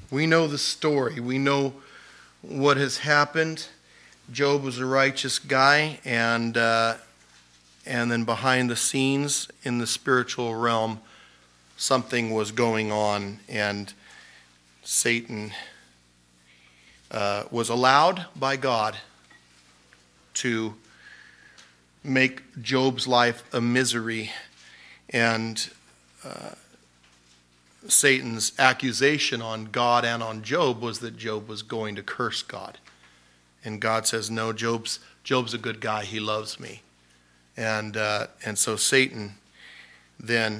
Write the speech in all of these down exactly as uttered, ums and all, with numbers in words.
We know the story. We know what has happened. Job was a righteous guy, and uh, and then behind the scenes in the spiritual realm, something was going on, and Satan uh, was allowed by God to make Job's life a misery, and uh, Satan's accusation on God and on Job was that Job was going to curse God. And God says, no, Job's Job's a good guy. He loves me. And uh, and so Satan then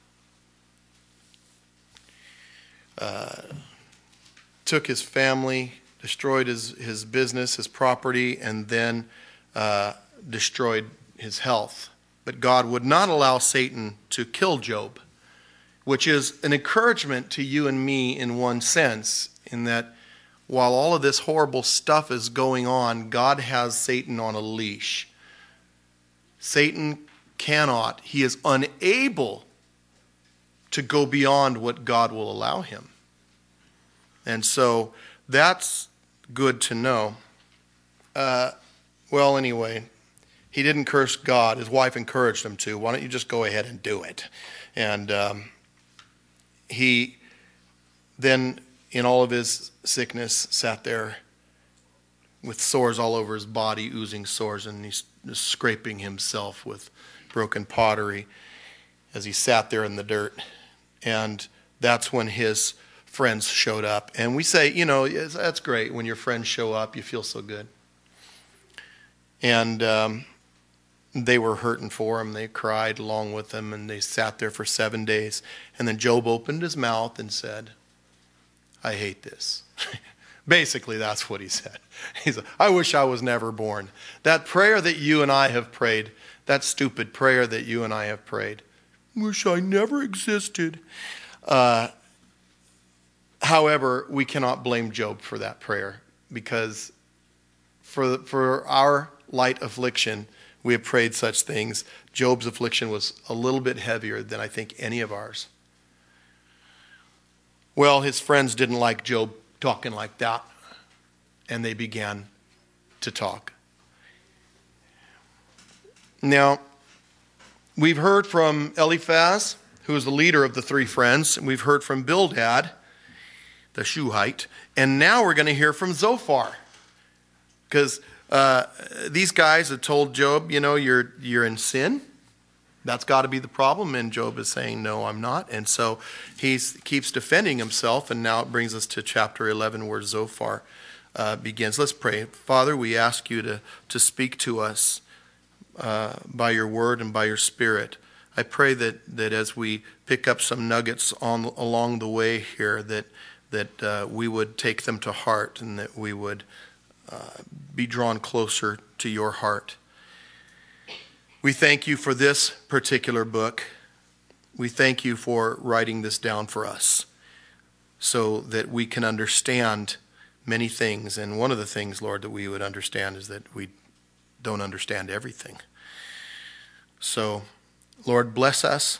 uh, took his family, destroyed his, his business, his property, and then uh, destroyed his health. But God would not allow Satan to kill Job, which is an encouragement to you and me in one sense, in that while all of this horrible stuff is going on, God has Satan on a leash. Satan cannot, he is unable to go beyond what God will allow him. And so that's good to know. Uh, well, anyway, he didn't curse God. His wife encouraged him to. Why don't you just go ahead and do it? And um, he then, in all of his sickness, sat there with sores all over his body, oozing sores, and he's just scraping himself with broken pottery as he sat there in the dirt. And that's when his friends showed up. And we say, you know, that's great. When your friends show up, you feel so good. And um, they were hurting for him. They cried along with him, and they sat there for seven days. And then Job opened his mouth and said, I hate this. Basically, that's what he said. He said, I wish I was never born. That prayer that you and I have prayed, that stupid prayer that you and I have prayed, wish I never existed. Uh, however, we cannot blame Job for that prayer, because for, for our light affliction, we have prayed such things. Job's affliction was a little bit heavier than I think any of ours. Well, his friends didn't like Job talking like that, and they began to talk. Now, we've heard from Eliphaz, who is the leader of the three friends, and we've heard from Bildad, the Shuhite, and now we're going to hear from Zophar, because uh, these guys have told Job, you know, you're you're in sin. That's got to be the problem. And Job is saying, no, I'm not. And so he keeps defending himself. And now it brings us to chapter eleven, where Zophar uh, begins. Let's pray. Father, we ask you to, to speak to us uh, by your word and by your spirit. I pray that, that as we pick up some nuggets on along the way here, that, that uh, we would take them to heart, and that we would uh, be drawn closer to your heart. We thank you for this particular book. We thank you for writing this down for us so that we can understand many things. And one of the things, Lord, that we would understand is that we don't understand everything. So, Lord, bless us.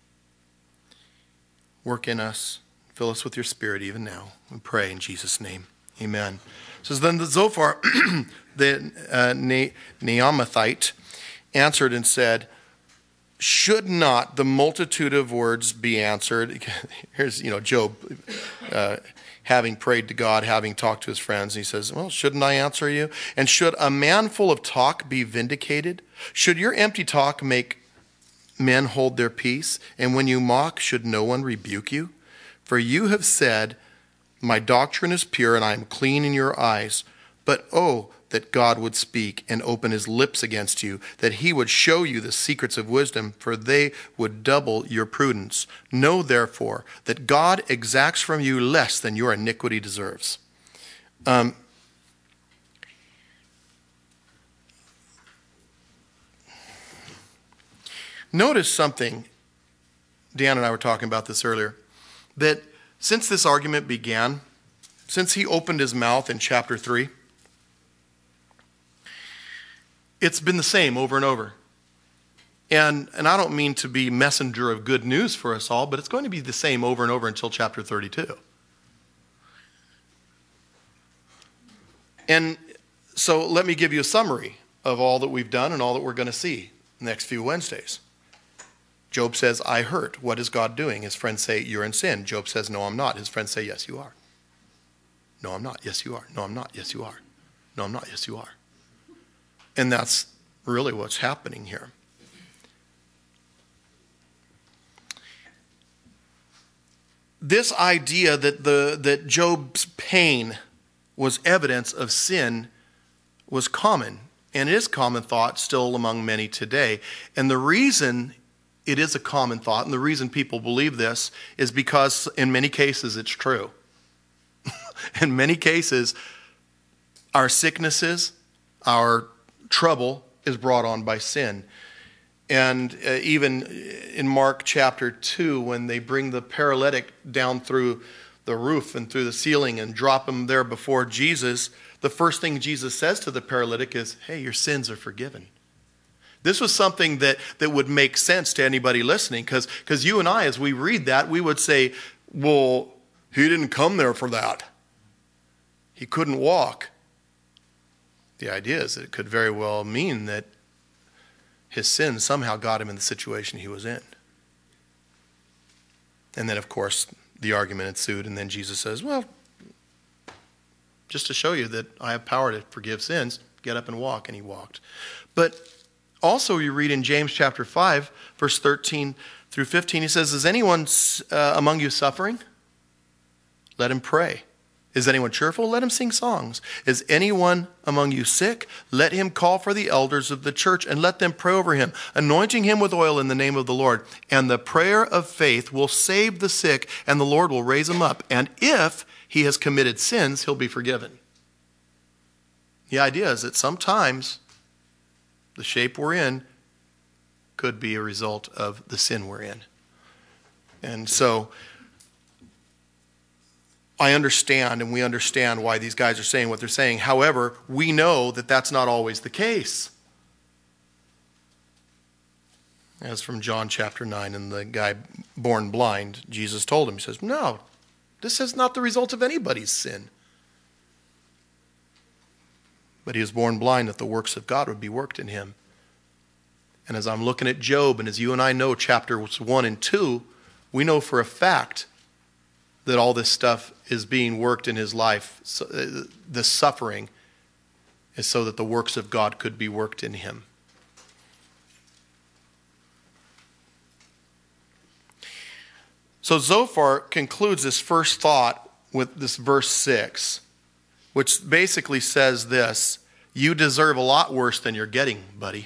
Work in us. Fill us with your spirit even now. We pray in Jesus' name. Amen. It says, then the Zophar, the uh, Naamathite, answered and said, should not the multitude of words be answered? Here's, you know, Job uh, having prayed to God, having talked to his friends. He says, well, shouldn't I answer you? And should a man full of talk be vindicated? Should your empty talk make men hold their peace? And when you mock, should no one rebuke you? For you have said, my doctrine is pure and I am clean in your eyes. But oh, that God would speak and open his lips against you, that he would show you the secrets of wisdom, for they would double your prudence. Know, therefore, that God exacts from you less than your iniquity deserves. Um, notice something. Dan and I were talking about this earlier, that since this argument began, since he opened his mouth in chapter three, it's been the same over and over. And and I don't mean to be messenger of good news for us all, but it's going to be the same over and over until chapter thirty-two. And so let me give you a summary of all that we've done and all that we're going to see next few Wednesdays. Job says, I hurt. What is God doing? His friends say, you're in sin. Job says, no, I'm not. His friends say, yes, you are. No, I'm not. Yes, you are. No, I'm not. Yes, you are. No, I'm not. Yes, you are. And that's really what's happening here. This idea that the that Job's pain was evidence of sin was common, and it is common thought still among many today. And the reason it is a common thought, and the reason people believe this, is because in many cases it's true. In many cases, our sicknesses, our trouble is brought on by sin. And uh, even in Mark chapter two, when they bring the paralytic down through the roof and through the ceiling and drop him there before Jesus, the first thing Jesus says to the paralytic is, hey, your sins are forgiven. This was something that, that would make sense to anybody listening, because because you and I, as we read that, we would say, well, he didn't come there for that. He couldn't walk. The idea is that it could very well mean that his sin somehow got him in the situation he was in. And then, of course, the argument ensued, and then Jesus says, well, just to show you that I have power to forgive sins, get up and walk, and he walked. But also you read in James chapter five, verse thirteen through fifteen, he says, is anyone uh, among you suffering? Let him pray. Is anyone cheerful? Let him sing songs. Is anyone among you sick? Let him call for the elders of the church and let them pray over him, anointing him with oil in the name of the Lord. And the prayer of faith will save the sick, and the Lord will raise him up. And if he has committed sins, he'll be forgiven. The idea is that sometimes the shape we're in could be a result of the sin we're in. And so I understand, and we understand why these guys are saying what they're saying. However, we know that that's not always the case. As from John chapter nine, and the guy born blind, Jesus told him, he says, no, this is not the result of anybody's sin. But he was born blind that the works of God would be worked in him. And as I'm looking at Job, and as you and I know chapters one and two, we know for a fact that all this stuff is being worked in his life. So, uh, the suffering is so that the works of God could be worked in him. So Zophar concludes this first thought with this verse six, which basically says this: you deserve a lot worse than you're getting, buddy.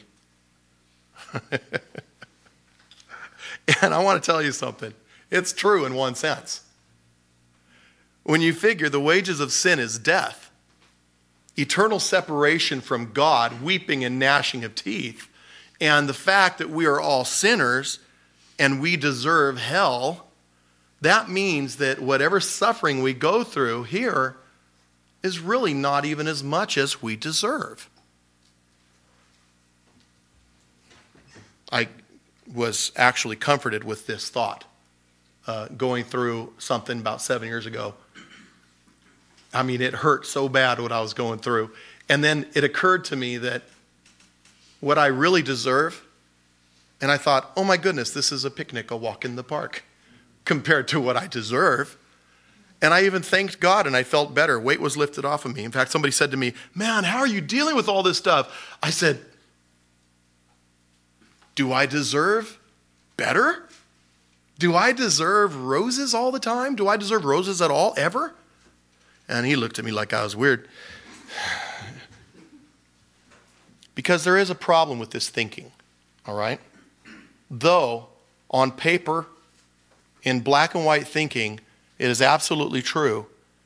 And I want to tell you something. It's true in one sense. When you figure the wages of sin is death, eternal separation from God, weeping and gnashing of teeth, and the fact that we are all sinners and we deserve hell, that means that whatever suffering we go through here is really not even as much as we deserve. I was actually comforted with this thought uh, going through something about seven years ago. I mean, it hurt so bad what I was going through. And then it occurred to me that what I really deserve, and I thought, oh my goodness, this is a picnic, a walk in the park, compared to what I deserve. And I even thanked God, and I felt better. Weight was lifted off of me. In fact, somebody said to me, man, how are you dealing with all this stuff? I said, do I deserve better? Do I deserve roses all the time? Do I deserve roses at all, ever? And he looked at me like I was weird. Because there is a problem with this thinking, all right? Though, on paper, in black and white thinking, it is absolutely true.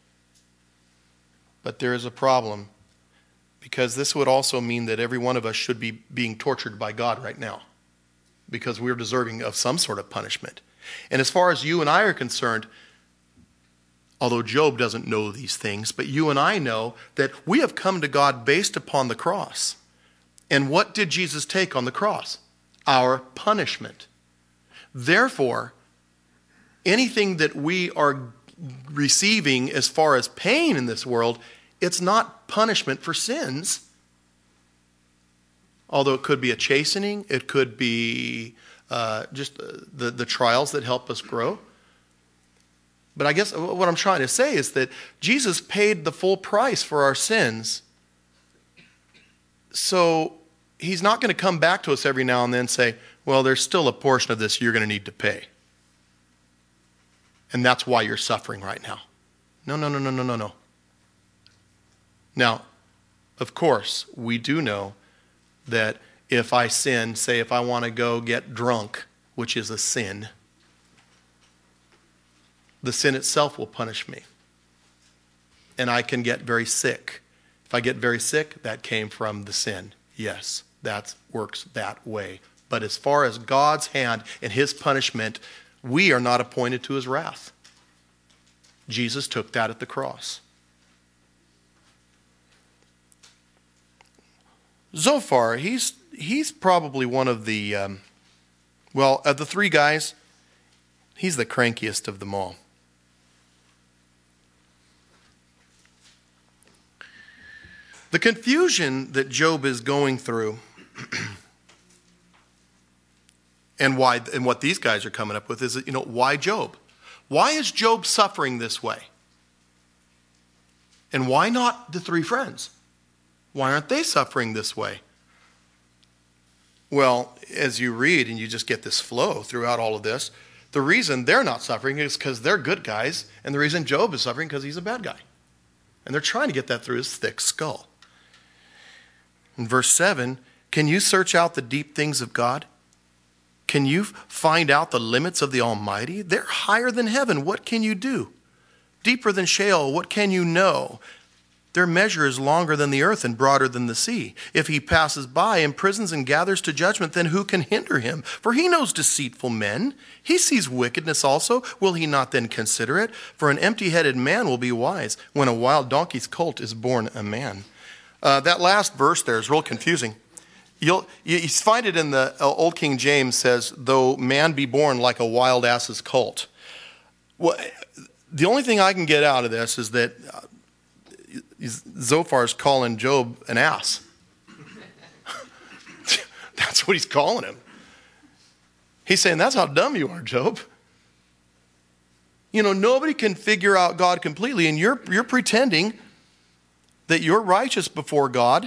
But there is a problem, because this would also mean that every one of us should be being tortured by God right now, because we're deserving of some sort of punishment. And as far as you and I are concerned, although Job doesn't know these things, but you and I know that we have come to God based upon the cross. And what did Jesus take on the cross? Our punishment. Therefore, anything that we are receiving as far as pain in this world It's not punishment for sins. Although it could be a chastening, it could be uh, just the, the trials that help us grow. But I guess what I'm trying to say is that Jesus paid the full price for our sins. So he's not going to come back to us every now and then and say, well, there's still a portion of this you're going to need to pay. And that's why you're suffering right now. No, no, no, no, no, no, no. Now, of course, we do know that if I sin, say if I want to go get drunk, which is a sin, the sin itself will punish me. And I can get very sick. If I get very sick, that came from the sin. Yes, that works that way. But as far as God's hand and his punishment, we are not appointed to his wrath. Jesus took that at the cross. Zophar, he's he's probably one of the, um, well, of the three guys, he's the crankiest of them all. The confusion that Job is going through and why and what these guys are coming up with is, you know, why Job? Why is Job suffering this way? And why not the three friends? Why aren't they suffering this way? Well, as you read and you just get this flow throughout all of this, the reason they're not suffering is because they're good guys, and the reason Job is suffering because he's a bad guy. And they're trying to get that through his thick skull. In verse seven, can you search out the deep things of God? Can you find out the limits of the Almighty? They're higher than heaven. What can you do? Deeper than Sheol, what can you know? Their measure is longer than the earth and broader than the sea. If he passes by, imprisons and gathers to judgment, then who can hinder him? For he knows deceitful men. He sees wickedness also. Will he not then consider it? For an empty-headed man will be wise when a wild donkey's colt is born a man. Uh, that last verse there is real confusing. You'll you find it in the Old King James says, though man be born like a wild ass's colt. Well, the only thing I can get out of this is that Zophar's calling Job an ass. That's what he's calling him. He's saying, that's how dumb you are, Job. You know, nobody can figure out God completely, and you're you're pretending that you're righteous before God.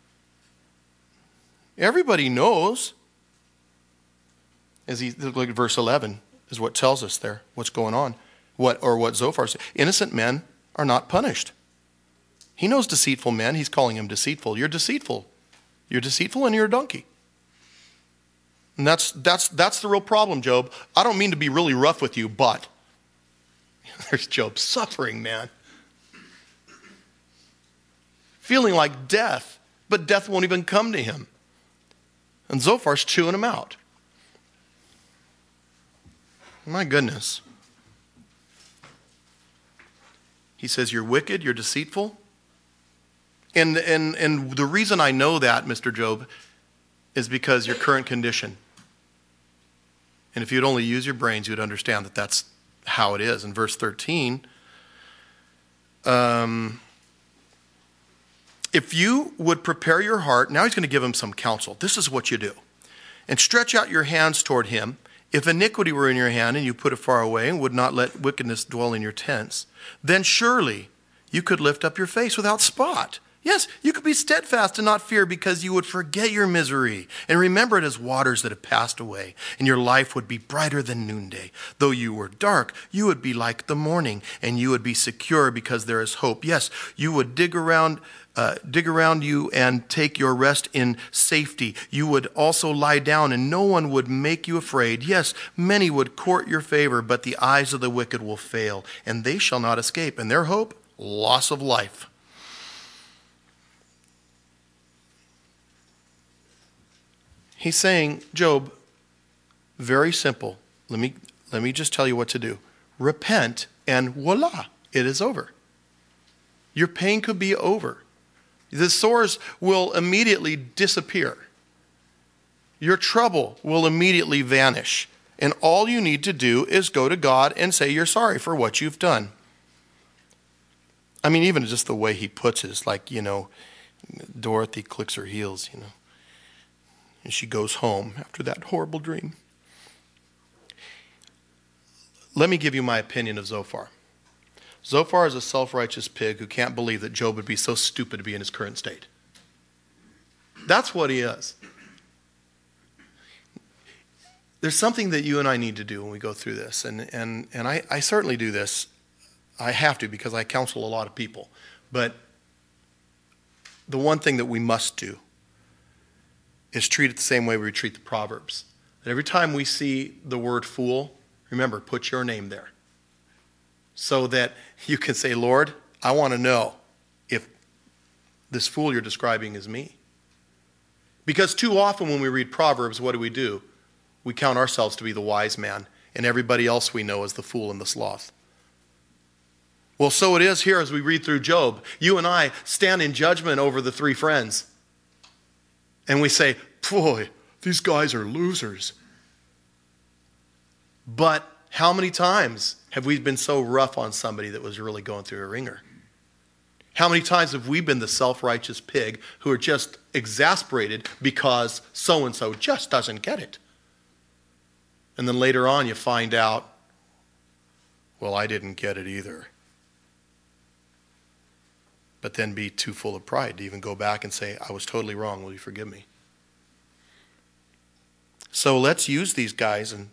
Everybody knows. As he look at verse eleven is what tells us there what's going on. What or what Zophar said. Innocent men are not punished. He knows deceitful men. He's calling him deceitful. You're deceitful. You're deceitful and you're a donkey. And that's that's that's the real problem, Job. I don't mean to be really rough with you, but there's Job suffering, man. Feeling like death, but death won't even come to him. And Zophar's chewing him out. My goodness. He says, you're wicked, you're deceitful. And, and, and the reason I know that, Mister Job, is because your current condition. And if you'd only use your brains, you'd understand that that's how it is. In verse thirteen, um, if you would prepare your heart, now he's going to give him some counsel. This is what you do. And stretch out your hands toward him. If iniquity were in your hand and you put it far away and would not let wickedness dwell in your tents, then surely you could lift up your face without spot. Yes, you could be steadfast and not fear because you would forget your misery and remember it as waters that have passed away, and your life would be brighter than noonday. Though you were dark, you would be like the morning, and you would be secure because there is hope. Yes, you would dig around uh, dig around you and take your rest in safety. You would also lie down, and no one would make you afraid. Yes, many would court your favor, but the eyes of the wicked will fail, and they shall not escape. And their hope, loss of life. He's saying, Job, very simple. Let me, let me just tell you what to do. Repent, and voila, it is over. Your pain could be over. The sores will immediately disappear. Your trouble will immediately vanish. And all you need to do is go to God and say you're sorry for what you've done. I mean, even just the way he puts it, it's like, you know, Dorothy clicks her heels, you know, and she goes home after that horrible dream. Let me give you my opinion of Zophar. Zophar is a self-righteous pig who can't believe that Job would be so stupid to be in his current state. That's what he is. There's something that you and I need to do when we go through this, and, and, and I, I certainly do this. I have to because I counsel a lot of people. But the one thing that we must do is treat it the same way we treat the Proverbs. That every time we see the word fool, remember, put your name there. So that you can say, Lord, I want to know if this fool you're describing is me. Because too often when we read Proverbs, what do we do? We count ourselves to be the wise man, and everybody else we know as the fool and the sloth. Well, so it is here as we read through Job. You and I stand in judgment over the three friends. And we say, boy, these guys are losers. But how many times have we been so rough on somebody that was really going through a ringer? How many times have we been the self-righteous pig who are just exasperated because so-and-so just doesn't get it? And then later on you find out, well, I didn't get it either. But then be too full of pride to even go back and say, I was totally wrong. Will you forgive me? So let's use these guys and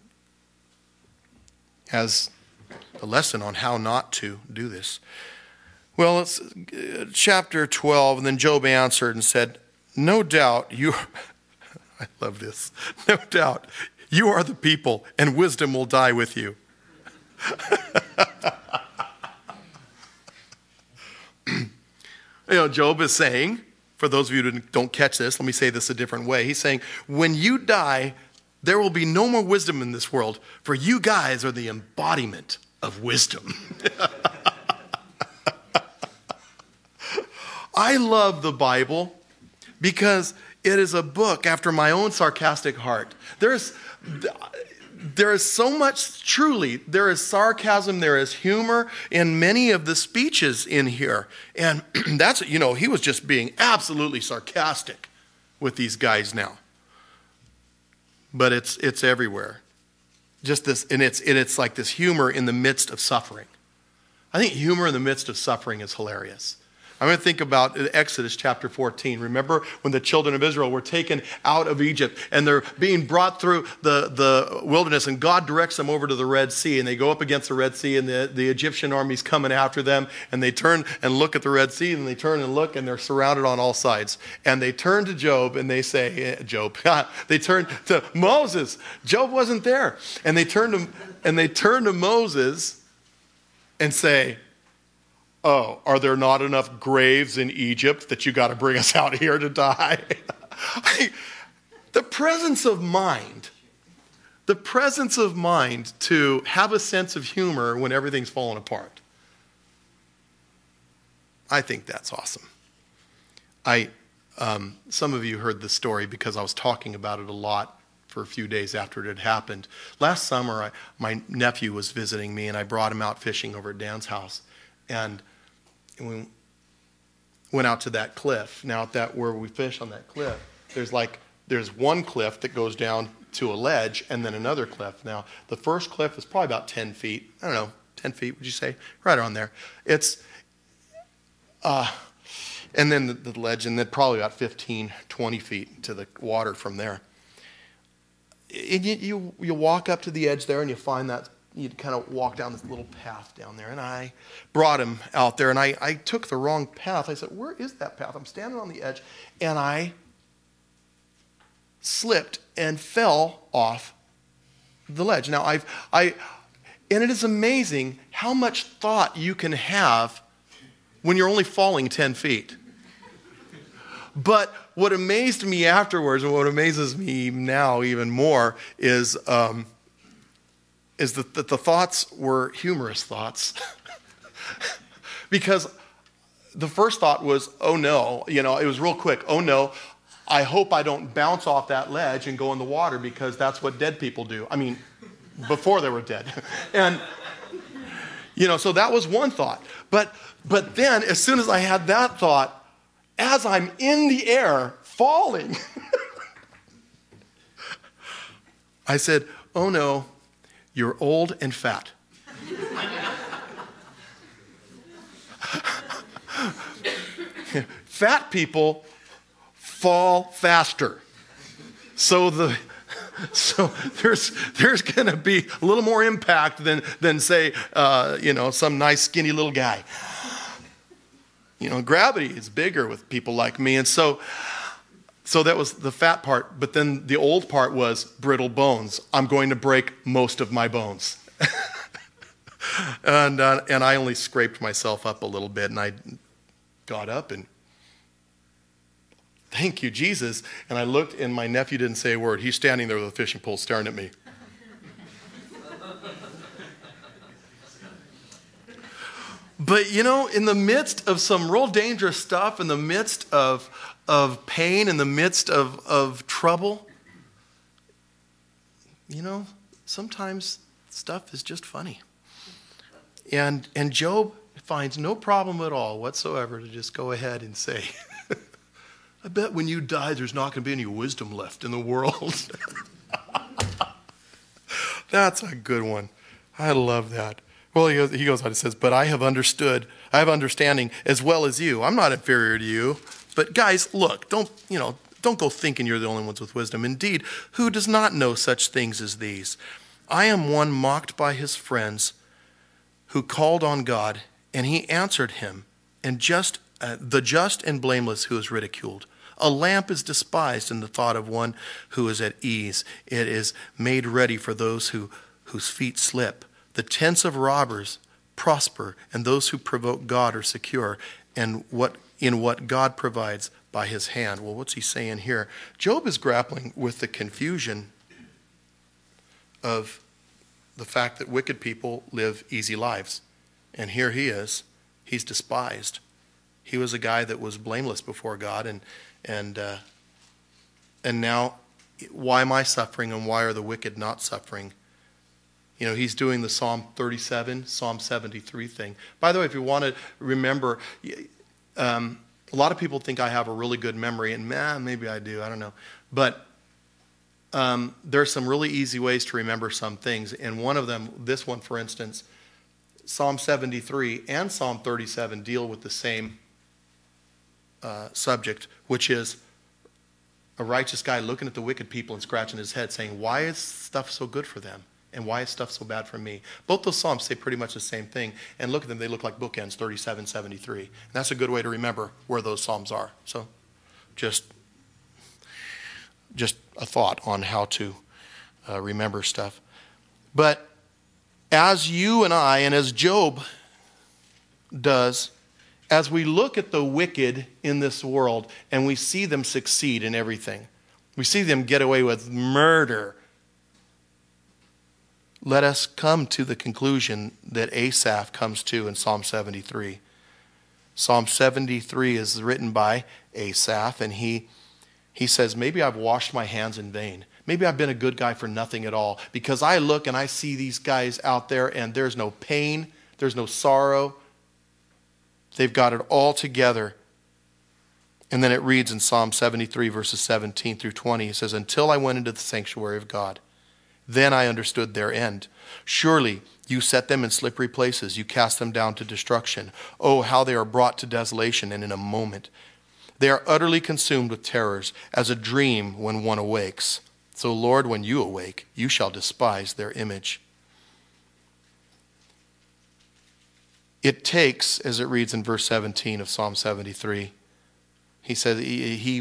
as a lesson on how not to do this. Well, it's uh, chapter twelve, and then Job answered and said, no doubt you, I love this, no doubt you are the people, and wisdom will die with you. You know, Job is saying, for those of you who don't catch this, let me say this a different way. He's saying, when you die, there will be no more wisdom in this world, for you guys are the embodiment of wisdom. I love the Bible because it is a book after my own sarcastic heart. There's, there is so much, truly, there is sarcasm, there is humor in many of the speeches in here. And that's, you know, he was just being absolutely sarcastic with these guys now. But it's it's everywhere. Just this, and it's and it's like this humor in the midst of suffering. I think humor in the midst of suffering is hilarious. I'm going to think about Exodus chapter fourteen. Remember when the children of Israel were taken out of Egypt and they're being brought through the, the wilderness, and God directs them over to the Red Sea, and they go up against the Red Sea, and the, the Egyptian army's coming after them, and they turn and look at the Red Sea, and they turn and look, and they're surrounded on all sides. And they turn to Job and they say, eh, Job, they turn to Moses. Job wasn't there. And they turn to, and they turn to Moses and say, oh, are there not enough graves in Egypt that you got to bring us out here to die? I, the presence of mind, the presence of mind to have a sense of humor when everything's falling apart. I think that's awesome. I, um, some of you heard the story because I was talking about it a lot for a few days after it had happened. Last summer, I, my nephew was visiting me, and I brought him out fishing over at Dan's house. And we went out to that cliff. Now, at that where we fish on that cliff, there's like there's one cliff that goes down to a ledge, and then another cliff. Now, the first cliff is probably about ten feet. I don't know, ten feet, would you say? Right around there. It's, uh, and then the, the ledge, and then probably about fifteen, twenty feet to the water from there. And you, you, you walk up to the edge there, and you find that you'd kind of walk down this little path down there. And I brought him out there, and I, I took the wrong path. I said, where is that path? I'm standing on the edge, and I slipped and fell off the ledge. Now, I've, I, and it is amazing how much thought you can have when you're only falling ten feet. But what amazed me afterwards, and what amazes me now even more, is um, is that, that the thoughts were humorous thoughts. Because the first thought was, oh no, you know, it was real quick. Oh no, I hope I don't bounce off that ledge and go in the water, because that's what dead people do. I mean, before they were dead. And, You know, so that was one thought. But but then as soon as I had that thought, as I'm in the air falling, I said, oh no, you're old and fat. Fat people fall faster. So the so there's there's going to be a little more impact than than say uh, you know some nice skinny little guy. You know, gravity is bigger with people like me, and so so that was the fat part. But then the old part was brittle bones. I'm going to break most of my bones, and uh, and I only scraped myself up a little bit, and I got up and. Thank you, Jesus. And I looked, and my nephew didn't say a word. He's standing there with a fishing pole staring at me. But, you know, in the midst of some real dangerous stuff, in the midst of, of pain, in the midst of, of trouble, you know, sometimes stuff is just funny. And, and Job finds no problem at all whatsoever to just go ahead and say, I bet when you die, there's not going to be any wisdom left in the world. That's a good one. I love that. Well, he goes, he goes on and says, but I have understood, I have understanding as well as you. I'm not inferior to you. But guys, look, don't, you know, don't go thinking you're the only ones with wisdom. Indeed, who does not know such things as these? I am one mocked by his friends who called on God, and he answered him, and just uh, the just and blameless who is ridiculed. A lamp is despised in the thought of one who is at ease. It is made ready for those who, whose feet slip. The tents of robbers prosper, and those who provoke God are secure, and what in what God provides by his hand. Well, what's he saying here? Job is grappling with the confusion of the fact that wicked people live easy lives. And here he is. He's despised. He was a guy that was blameless before God, and And uh, and now, why am I suffering and why are the wicked not suffering? You know, he's doing the Psalm thirty-seven, Psalm seventy-three thing. By the way, if you want to remember, um, a lot of people think I have a really good memory, and man, maybe I do, I don't know. But um, there are some really easy ways to remember some things, and one of them, this one for instance, Psalm seventy-three and Psalm thirty-seven deal with the same Uh, subject, which is a righteous guy looking at the wicked people and scratching his head saying, why is stuff so good for them? And why is stuff so bad for me? Both those Psalms say pretty much the same thing. And look at them, they look like bookends, thirty-seven, seventy-three. And that's a good way to remember where those Psalms are. So just, just a thought on how to uh, remember stuff. But as you and I, and as Job does, as we look at the wicked in this world and we see them succeed in everything, we see them get away with murder, let us come to the conclusion that Asaph comes to in Psalm seventy-three. Psalm seventy-three is written by Asaph, and he, he says, maybe I've washed my hands in vain. Maybe I've been a good guy for nothing at all, because I look and I see these guys out there and there's no pain, there's no sorrow. They've got it all together. And then it reads in Psalm seventy-three, verses seventeen through twenty, it says, until I went into the sanctuary of God, then I understood their end. Surely you set them in slippery places. You cast them down to destruction. Oh, how they are brought to desolation, and in a moment. They are utterly consumed with terrors, as a dream when one awakes. So, Lord, when you awake, you shall despise their image. It takes, as it reads in verse seventeen of Psalm seventy-three, he said he, he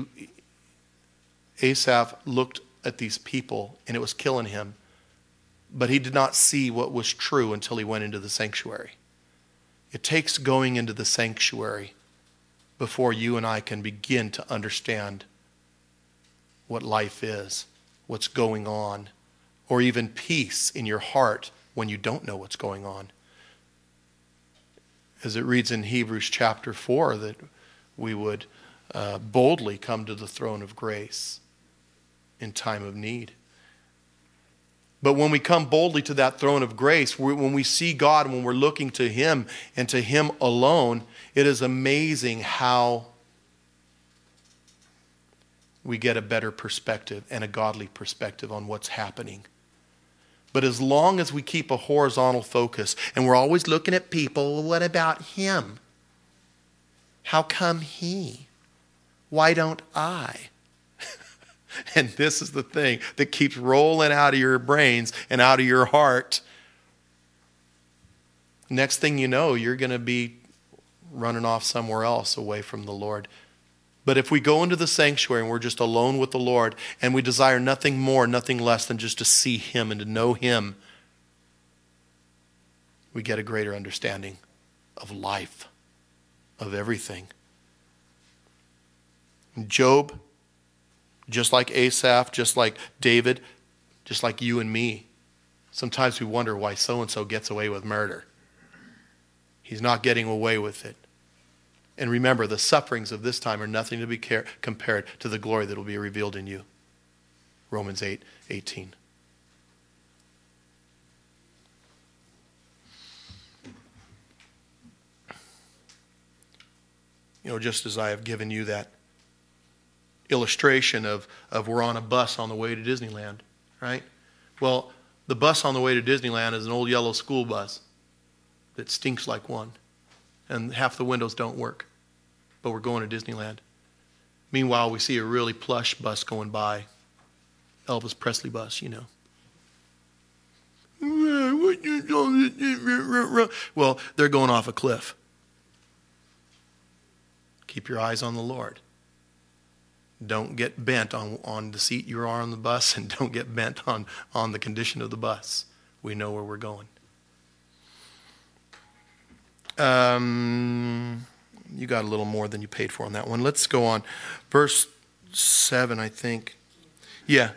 Asaph looked at these people and it was killing him, but he did not see what was true until he went into the sanctuary. It takes going into the sanctuary before you and I can begin to understand what life is, what's going on, or even peace in your heart when you don't know what's going on. As it reads in Hebrews chapter four, that we would uh, boldly come to the throne of grace in time of need. But when we come boldly to that throne of grace, when we see God, when we're looking to Him and to Him alone, it is amazing how we get a better perspective and a godly perspective on what's happening. But as long as we keep a horizontal focus and we're always looking at people, well, what about him? How come he? Why don't I? And this is the thing that keeps rolling out of your brains and out of your heart. Next thing you know, you're going to be running off somewhere else away from the Lord. But if we go into the sanctuary and we're just alone with the Lord and we desire nothing more, nothing less than just to see Him and to know Him, we get a greater understanding of life, of everything. Job, just like Asaph, just like David, just like you and me, sometimes we wonder why so-and-so gets away with murder. He's not getting away with it. And remember, the sufferings of this time are nothing to be care- compared to the glory that will be revealed in you. Romans eight eighteen. You know, just as I have given you that illustration of, of we're on a bus on the way to Disneyland, right? Well, the bus on the way to Disneyland is an old yellow school bus that stinks like one. And half the windows don't work. But we're going to Disneyland. Meanwhile, we see a really plush bus going by. Elvis Presley bus, you know. Well, they're going off a cliff. Keep your eyes on the Lord. Don't get bent on, on the seat you are on the bus, and don't get bent on, on the condition of the bus. We know where we're going. Um, you got a little more than you paid for on that one. Let's go on. Verse seven, I think. Yeah.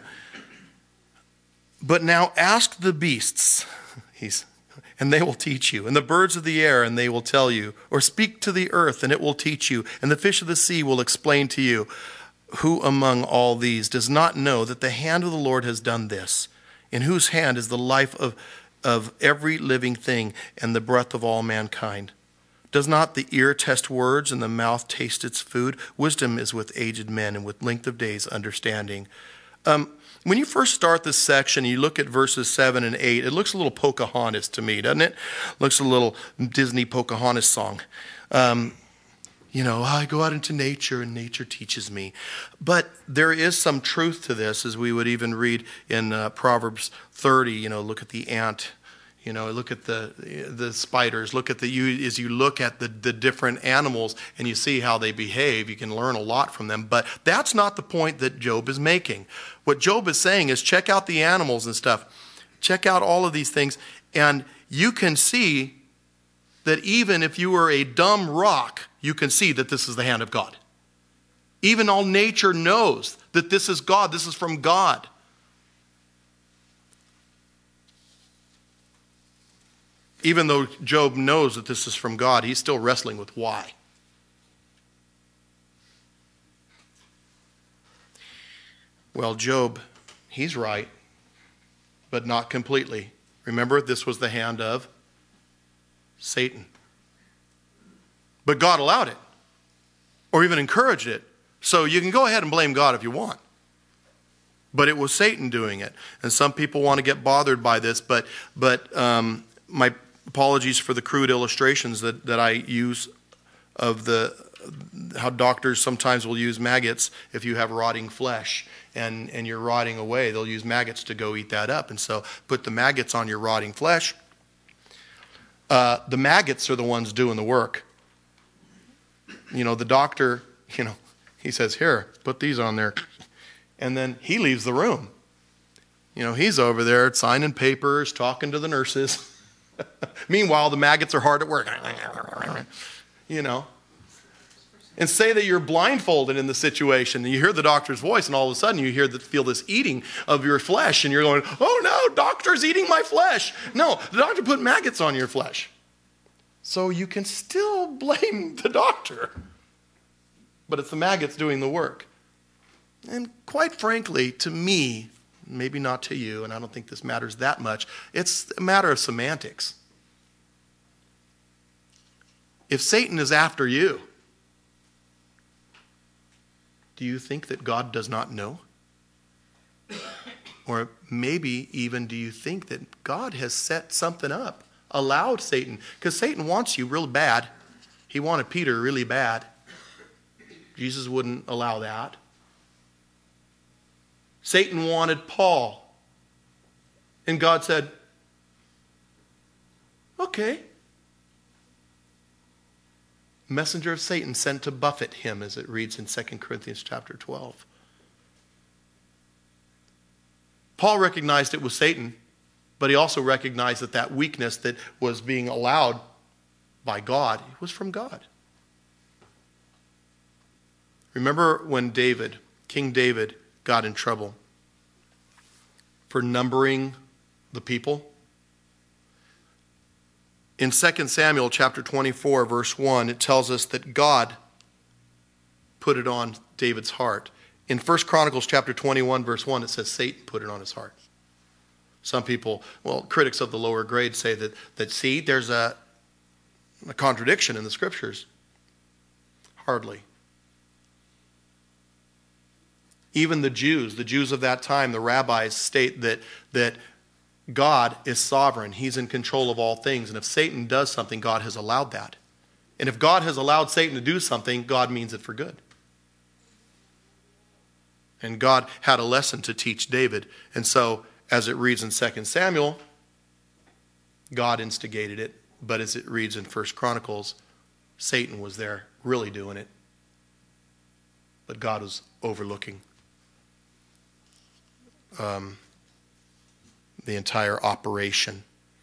But now ask the beasts, he's, and they will teach you, and the birds of the air, and they will tell you, or speak to the earth, and it will teach you, and the fish of the sea will explain to you. Who among all these does not know that the hand of the Lord has done this, in whose hand is the life of of every living thing and the breath of all mankind? Does not the ear test words and the mouth taste its food? Wisdom is with aged men, and with length of days understanding. Um, when you first start this section, you look at verses seven and eight, it looks a little Pocahontas to me, doesn't it? Looks a little Disney Pocahontas song. Um, you know, I go out into nature and nature teaches me. But there is some truth to this, as we would even read in uh, Proverbs thirty, you know, look at the ant, you know, look at the the spiders, look at the, you as you look at the, the different animals and you see how they behave, you can learn a lot from them. But that's not the point that Job is making. What Job is saying is check out the animals and stuff. Check out all of these things, and you can see that even if you were a dumb rock, you can see that this is the hand of God. Even all nature knows that this is God, this is from God. Even though Job knows that this is from God, he's still wrestling with why. Well, Job, he's right, but not completely. Remember, this was the hand of Satan. But God allowed it, or even encouraged it. So you can go ahead and blame God if you want. But it was Satan doing it. And some people want to get bothered by this, but but um, my apologies for the crude illustrations that, that I use of the how doctors sometimes will use maggots if you have rotting flesh and, and you're rotting away. They'll use maggots to go eat that up. And so put the maggots on your rotting flesh. Uh, the maggots are the ones doing the work. You know, the doctor, you know, he says, here, put these on there. And then he leaves the room. You know, he's over there signing papers, talking to the nurses. Meanwhile, the maggots are hard at work. You know. And say that you're blindfolded in the situation, and you hear the doctor's voice, and all of a sudden you hear the, feel this eating of your flesh, and you're going, oh no, doctor's eating my flesh. No, the doctor put maggots on your flesh. So you can still blame the doctor. But it's the maggots doing the work. And quite frankly, to me, maybe not to you, and I don't think this matters that much. It's a matter of semantics. If Satan is after you, do you think that God does not know? Or maybe even do you think that God has set something up, allowed Satan? Because Satan wants you real bad. He wanted Peter really bad. Jesus wouldn't allow that. Satan wanted Paul. And God said, okay. Messenger of Satan sent to buffet him, as it reads in Second Corinthians chapter twelve. Paul recognized it was Satan, but he also recognized that that weakness that was being allowed by God was from God. Remember when David, King David, got in trouble for numbering the people? In Second Samuel chapter twenty-four, verse one, it tells us that God put it on David's heart. In First Chronicles chapter twenty-one, verse one, it says Satan put it on his heart. Some people, well, critics of the lower grade say that, that see, there's a, a contradiction in the scriptures. Hardly. Even the Jews, the Jews of that time, the rabbis state that, that God is sovereign. He's in control of all things. And if Satan does something, God has allowed that. And if God has allowed Satan to do something, God means it for good. And God had a lesson to teach David. And so, as it reads in Second Samuel, God instigated it. But as it reads in First Chronicles, Satan was there really doing it. But God was overlooking um, the entire operation.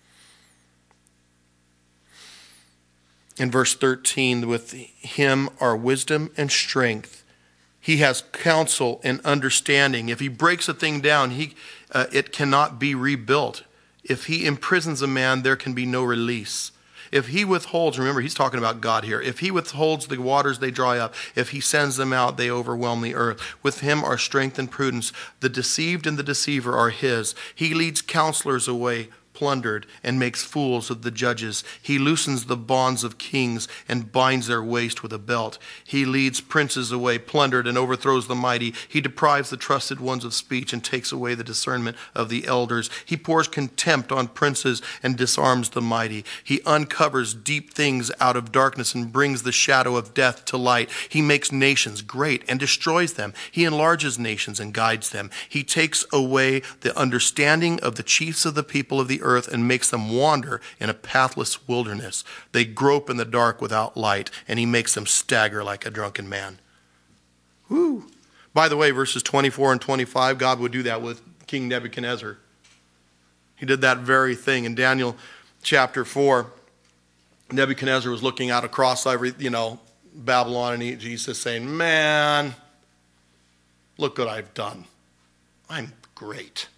In verse thirteen, with him are wisdom and strength. He has counsel and understanding. If he breaks a thing down, he, uh, it cannot be rebuilt. If he imprisons a man, there can be no release. If he withholds, remember, he's talking about God here. If he withholds the waters, they dry up. If he sends them out, they overwhelm the earth. With him are strength and prudence. The deceived and the deceiver are his. He leads counselors away plundered and makes fools of the judges. He loosens the bonds of kings and binds their waist with a belt. He leads princes away plundered and overthrows the mighty. He deprives the trusted ones of speech and takes away the discernment of the elders. He pours contempt on princes and disarms the mighty. He uncovers deep things out of darkness and brings the shadow of death to light. He makes nations great and destroys them. He enlarges nations and guides them. He takes away the understanding of the chiefs of the people of the earth and makes them wander in a pathless wilderness. They grope in the dark without light, and he makes them stagger like a drunken man. Woo. By the way, verses twenty-four and twenty-five, God would do that with King Nebuchadnezzar. He did that very thing. In Daniel chapter four, Nebuchadnezzar was looking out across every, you know, Babylon, and he, Jesus saying, man, look what I've done. I'm great.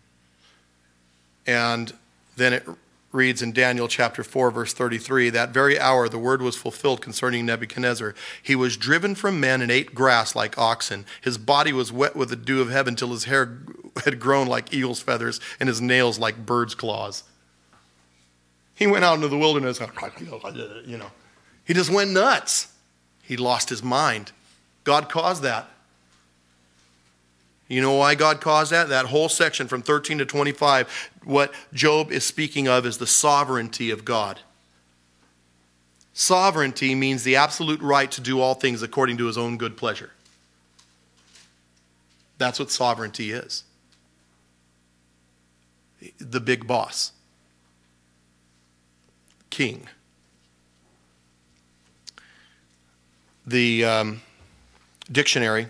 And then it reads in Daniel chapter four, verse thirty-three, that very hour the word was fulfilled concerning Nebuchadnezzar. He was driven from men and ate grass like oxen. His body was wet with the dew of heaven till his hair had grown like eagle's feathers and his nails like bird's claws. He went out into the wilderness, you know. He just went nuts. He lost his mind. God caused that. You know why God caused that? That whole section from thirteen to twenty-five, what Job is speaking of is the sovereignty of God. Sovereignty means the absolute right to do all things according to his own good pleasure. That's what sovereignty is. The big boss. King. The um, dictionary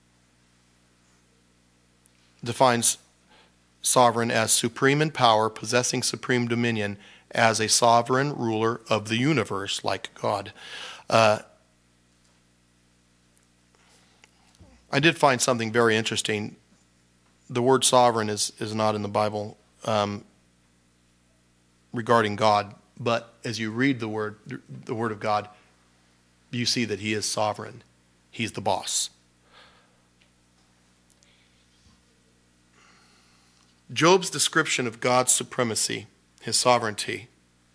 defines sovereign as supreme in power, possessing supreme dominion, as a sovereign ruler of the universe, like God. Uh, I did find something very interesting. The word sovereign is, is not in the Bible um, regarding God, but as you read the word, the word of God, you see that he is sovereign. He's the boss. Job's description of God's supremacy, his sovereignty,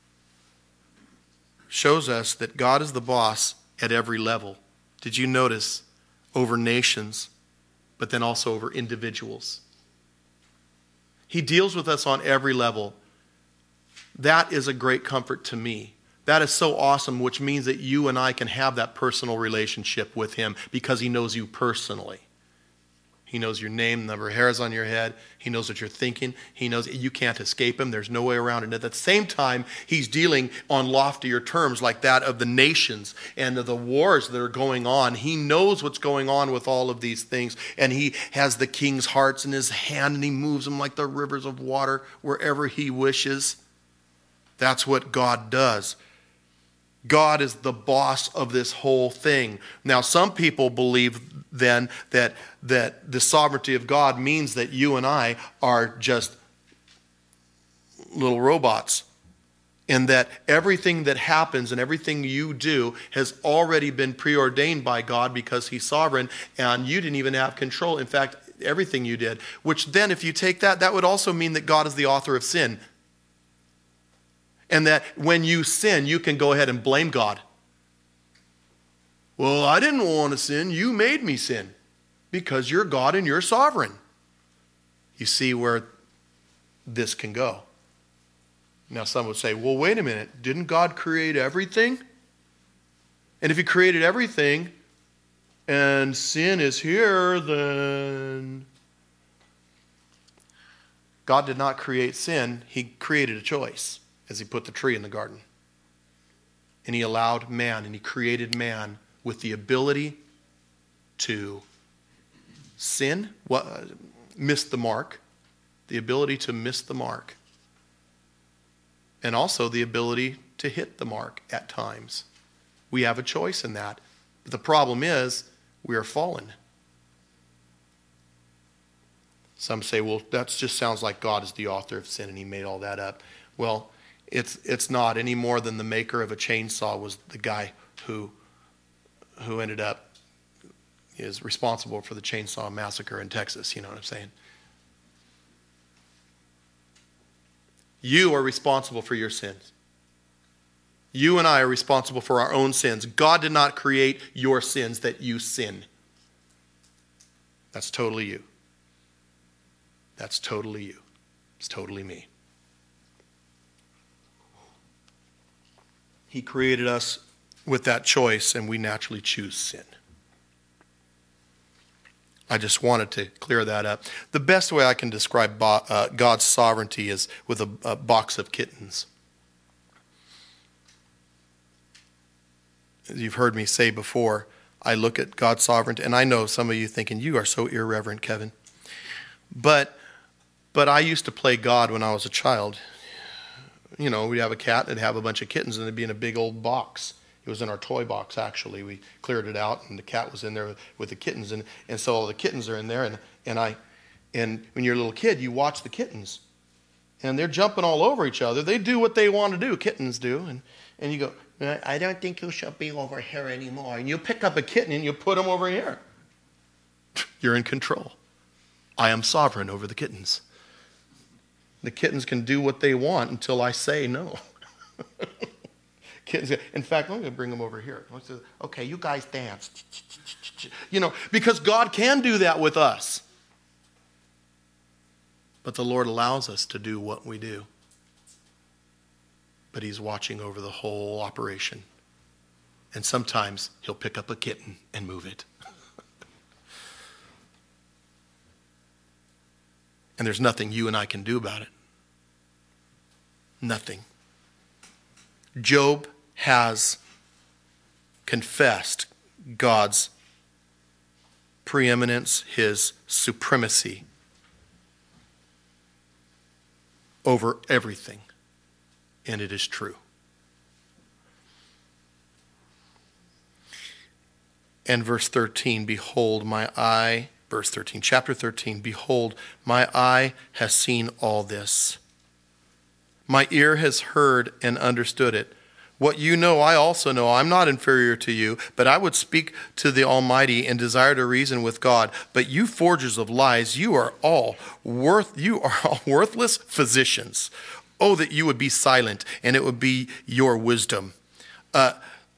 shows us that God is the boss at every level. Did you notice? Over nations, but then also over individuals. He deals with us on every level. That is a great comfort to me. That is so awesome, which means that you and I can have that personal relationship with him because he knows you personally. He knows your name, the number of hairs on your head. He knows what you're thinking. He knows you can't escape him. There's no way around it. At the same time, he's dealing on loftier terms like that of the nations and of the wars that are going on. He knows what's going on with all of these things. And he has the king's hearts in his hand, and he moves them like the rivers of water wherever he wishes. That's what God does. God is the boss of this whole thing. Now, some people believe then that, that the sovereignty of God means that you and I are just little robots, and that everything that happens and everything you do has already been preordained by God because he's sovereign, and you didn't even have control. In fact, everything you did, which then if you take that, that would also mean that God is the author of sin. And that when you sin, you can go ahead and blame God. Well, I didn't want to sin. You made me sin because you're God and you're sovereign. You see where this can go. Now, some would say, well, wait a minute. Didn't God create everything? And if he created everything and sin is here, then God did not create sin. He created a choice. As he put the tree in the garden. And he allowed man, and he created man with the ability to sin, what, miss the mark, the ability to miss the mark, and also the ability to hit the mark at times. We have a choice in that. But the problem is, we are fallen. Some say, well, that just sounds like God is the author of sin and he made all that up. Well, It's it's not any more than the maker of a chainsaw was the guy who who ended up is responsible for the chainsaw massacre in Texas. You know what I'm saying? You are responsible for your sins. You and I are responsible for our own sins. God did not create your sins that you sin. That's totally you. That's totally you. It's totally me. He created us with that choice, and we naturally choose sin. I just wanted to clear that up. The best way I can describe bo- uh, God's sovereignty is with a, a box of kittens. As you've heard me say before, I look at God's sovereignty, and I know some of you thinking, you are so irreverent, Kevin. But, but I used to play God when I was a child. You know, we'd have a cat, it'd have a bunch of kittens, and it'd be in a big old box. It was in our toy box, actually. We cleared it out, and the cat was in there with, with the kittens. And, and so all the kittens are in there. And, and, I, and when you're a little kid, you watch the kittens. And they're jumping all over each other. They do what they want to do, kittens do. And, and you go, I don't think you should be over here anymore. And you pick up a kitten, and you put him over here. You're in control. I am sovereign over the kittens. The kittens can do what they want until I say no. Kittens, in fact, I'm going to bring them over here. Okay, you guys dance. You know, because God can do that with us. But the Lord allows us to do what we do. But he's watching over the whole operation. And sometimes he'll pick up a kitten and move it. And there's nothing you and I can do about it. Nothing. Job has confessed God's preeminence, his supremacy over everything. And it is true. And verse thirteen, behold, my eye, verse thirteen, chapter thirteen, behold, my eye has seen all this. My ear has heard and understood it. What you know, I also know. I'm not inferior to you, but I would speak to the Almighty and desire to reason with God. But you forgers of lies, you are all worth, you are all worthless physicians. Oh, that you would be silent, and it would be your wisdom. Uh,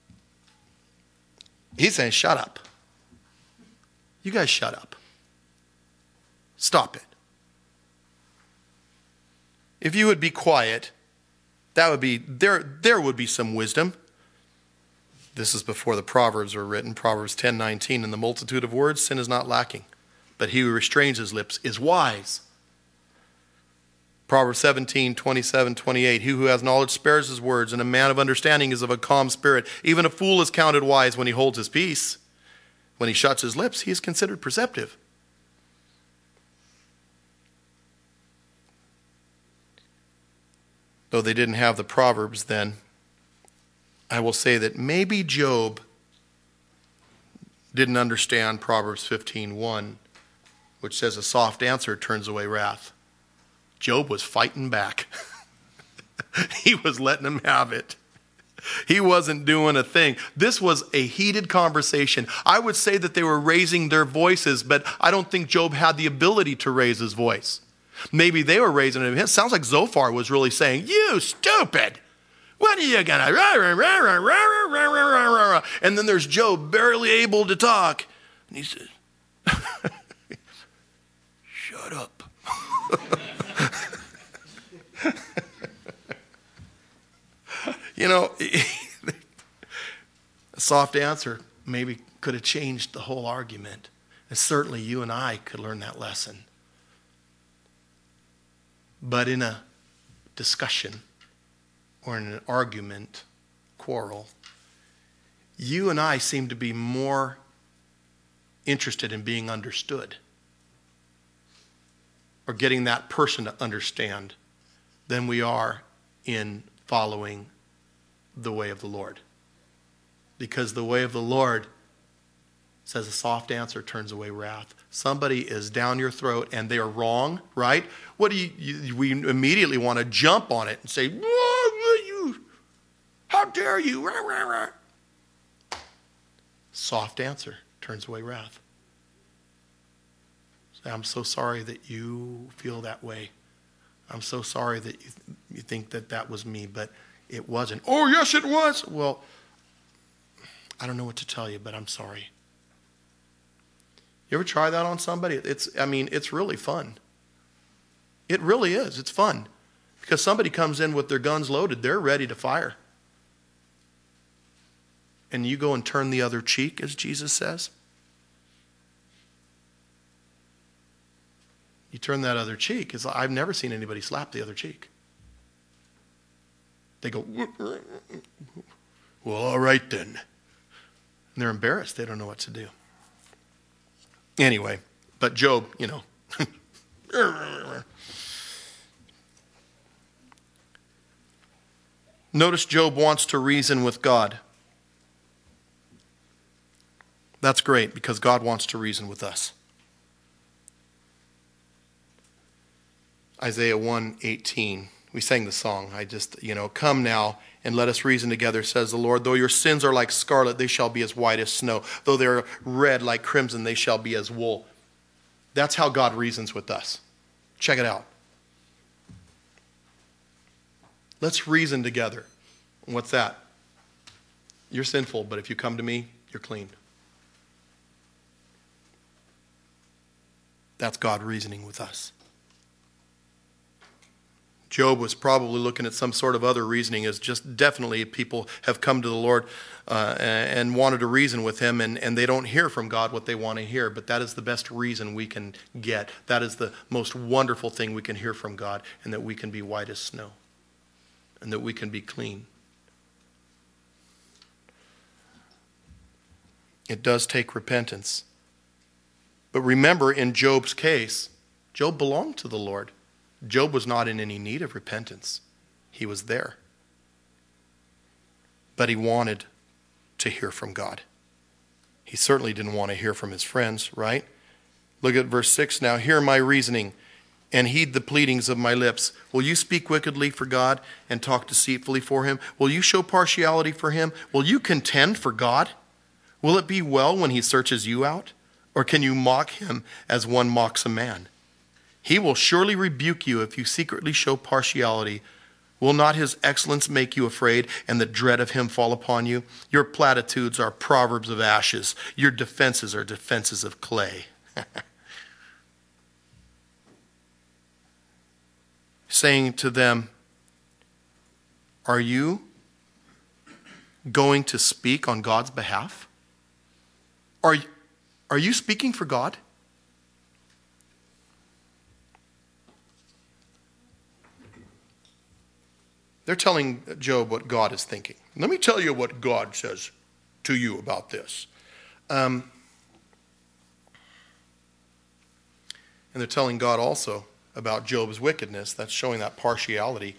he's saying, shut up. You guys shut up. Stop it. If you would be quiet, that would be, there, there would be some wisdom. This is before the Proverbs were written. Proverbs ten nineteen, in the multitude of words, sin is not lacking. But he who restrains his lips is wise. Proverbs seventeen twenty-seven twenty-eight, he who has knowledge spares his words, and a man of understanding is of a calm spirit. Even a fool is counted wise when he holds his peace. When he shuts his lips, he is considered perceptive. Though they didn't have the Proverbs then, I will say that maybe Job didn't understand Proverbs fifteen one, which says a soft answer turns away wrath. Job was fighting back. He was letting him have it. He wasn't doing a thing. This was a heated conversation. I would say that they were raising their voices, but I don't think Job had the ability to raise his voice. Maybe they were raising it. It sounds like Zophar was really saying, you stupid. What are you going to... And then there's Job, barely able to talk. And he says, shut up. You know, a soft answer maybe could have changed the whole argument. And certainly you and I could learn that lesson. But in a discussion or in an argument, quarrel, you and I seem to be more interested in being understood or getting that person to understand than we are in following the way of the Lord. Because the way of the Lord says a soft answer turns away wrath. Somebody is down your throat and they are wrong, right? What do you, you we immediately want to jump on it and say, you, how dare you? Rah, rah, rah. Soft answer turns away wrath. Say, I'm so sorry that you feel that way. I'm so sorry that you, you think that that was me, but it wasn't. Oh, yes, it was. Well, I don't know what to tell you, but I'm sorry. You ever try that on somebody? It's, I mean, it's really fun. It really is. It's fun. Because somebody comes in with their guns loaded. They're ready to fire. And you go and turn the other cheek, as Jesus says. You turn that other cheek. It's, I've never seen anybody slap the other cheek. They go, well, all right then. And they're embarrassed. They don't know what to do. Anyway, but Job, you know. Notice Job wants to reason with God. That's great because God wants to reason with us. Isaiah one eighteen. We sang the song. I just, you know, come now and let us reason together, says the Lord. Though your sins are like scarlet, they shall be as white as snow. Though they're red like crimson, they shall be as wool. That's how God reasons with us. Check it out. Let's reason together. What's that? You're sinful, but if you come to me, you're clean. That's God reasoning with us. Job was probably looking at some sort of other reasoning, as just definitely people have come to the Lord uh, and wanted to reason with him, and, and they don't hear from God what they want to hear. But that is the best reason we can get. That is the most wonderful thing we can hear from God, and that we can be white as snow, and that we can be clean. It does take repentance. But remember, in Job's case, Job belonged to the Lord. Job was not in any need of repentance. He was there. But he wanted to hear from God. He certainly didn't want to hear from his friends, right? Look at verse six now. Hear my reasoning. and heed the pleadings of my lips. Will you speak wickedly for God and talk deceitfully for him? Will you show partiality for him? Will you contend for God? Will it be well when he searches you out? Or can you mock him as one mocks a man? He will surely rebuke you if you secretly show partiality. Will not his excellence make you afraid, and the dread of him fall upon you? Your platitudes are proverbs of ashes. Your defenses are defenses of clay. Saying to them, are you going to speak on God's behalf? Are, are you speaking for God? They're telling Job what God is thinking. Let me tell you what God says to you about this. Um, and they're telling God also about Job's wickedness. That's showing that partiality.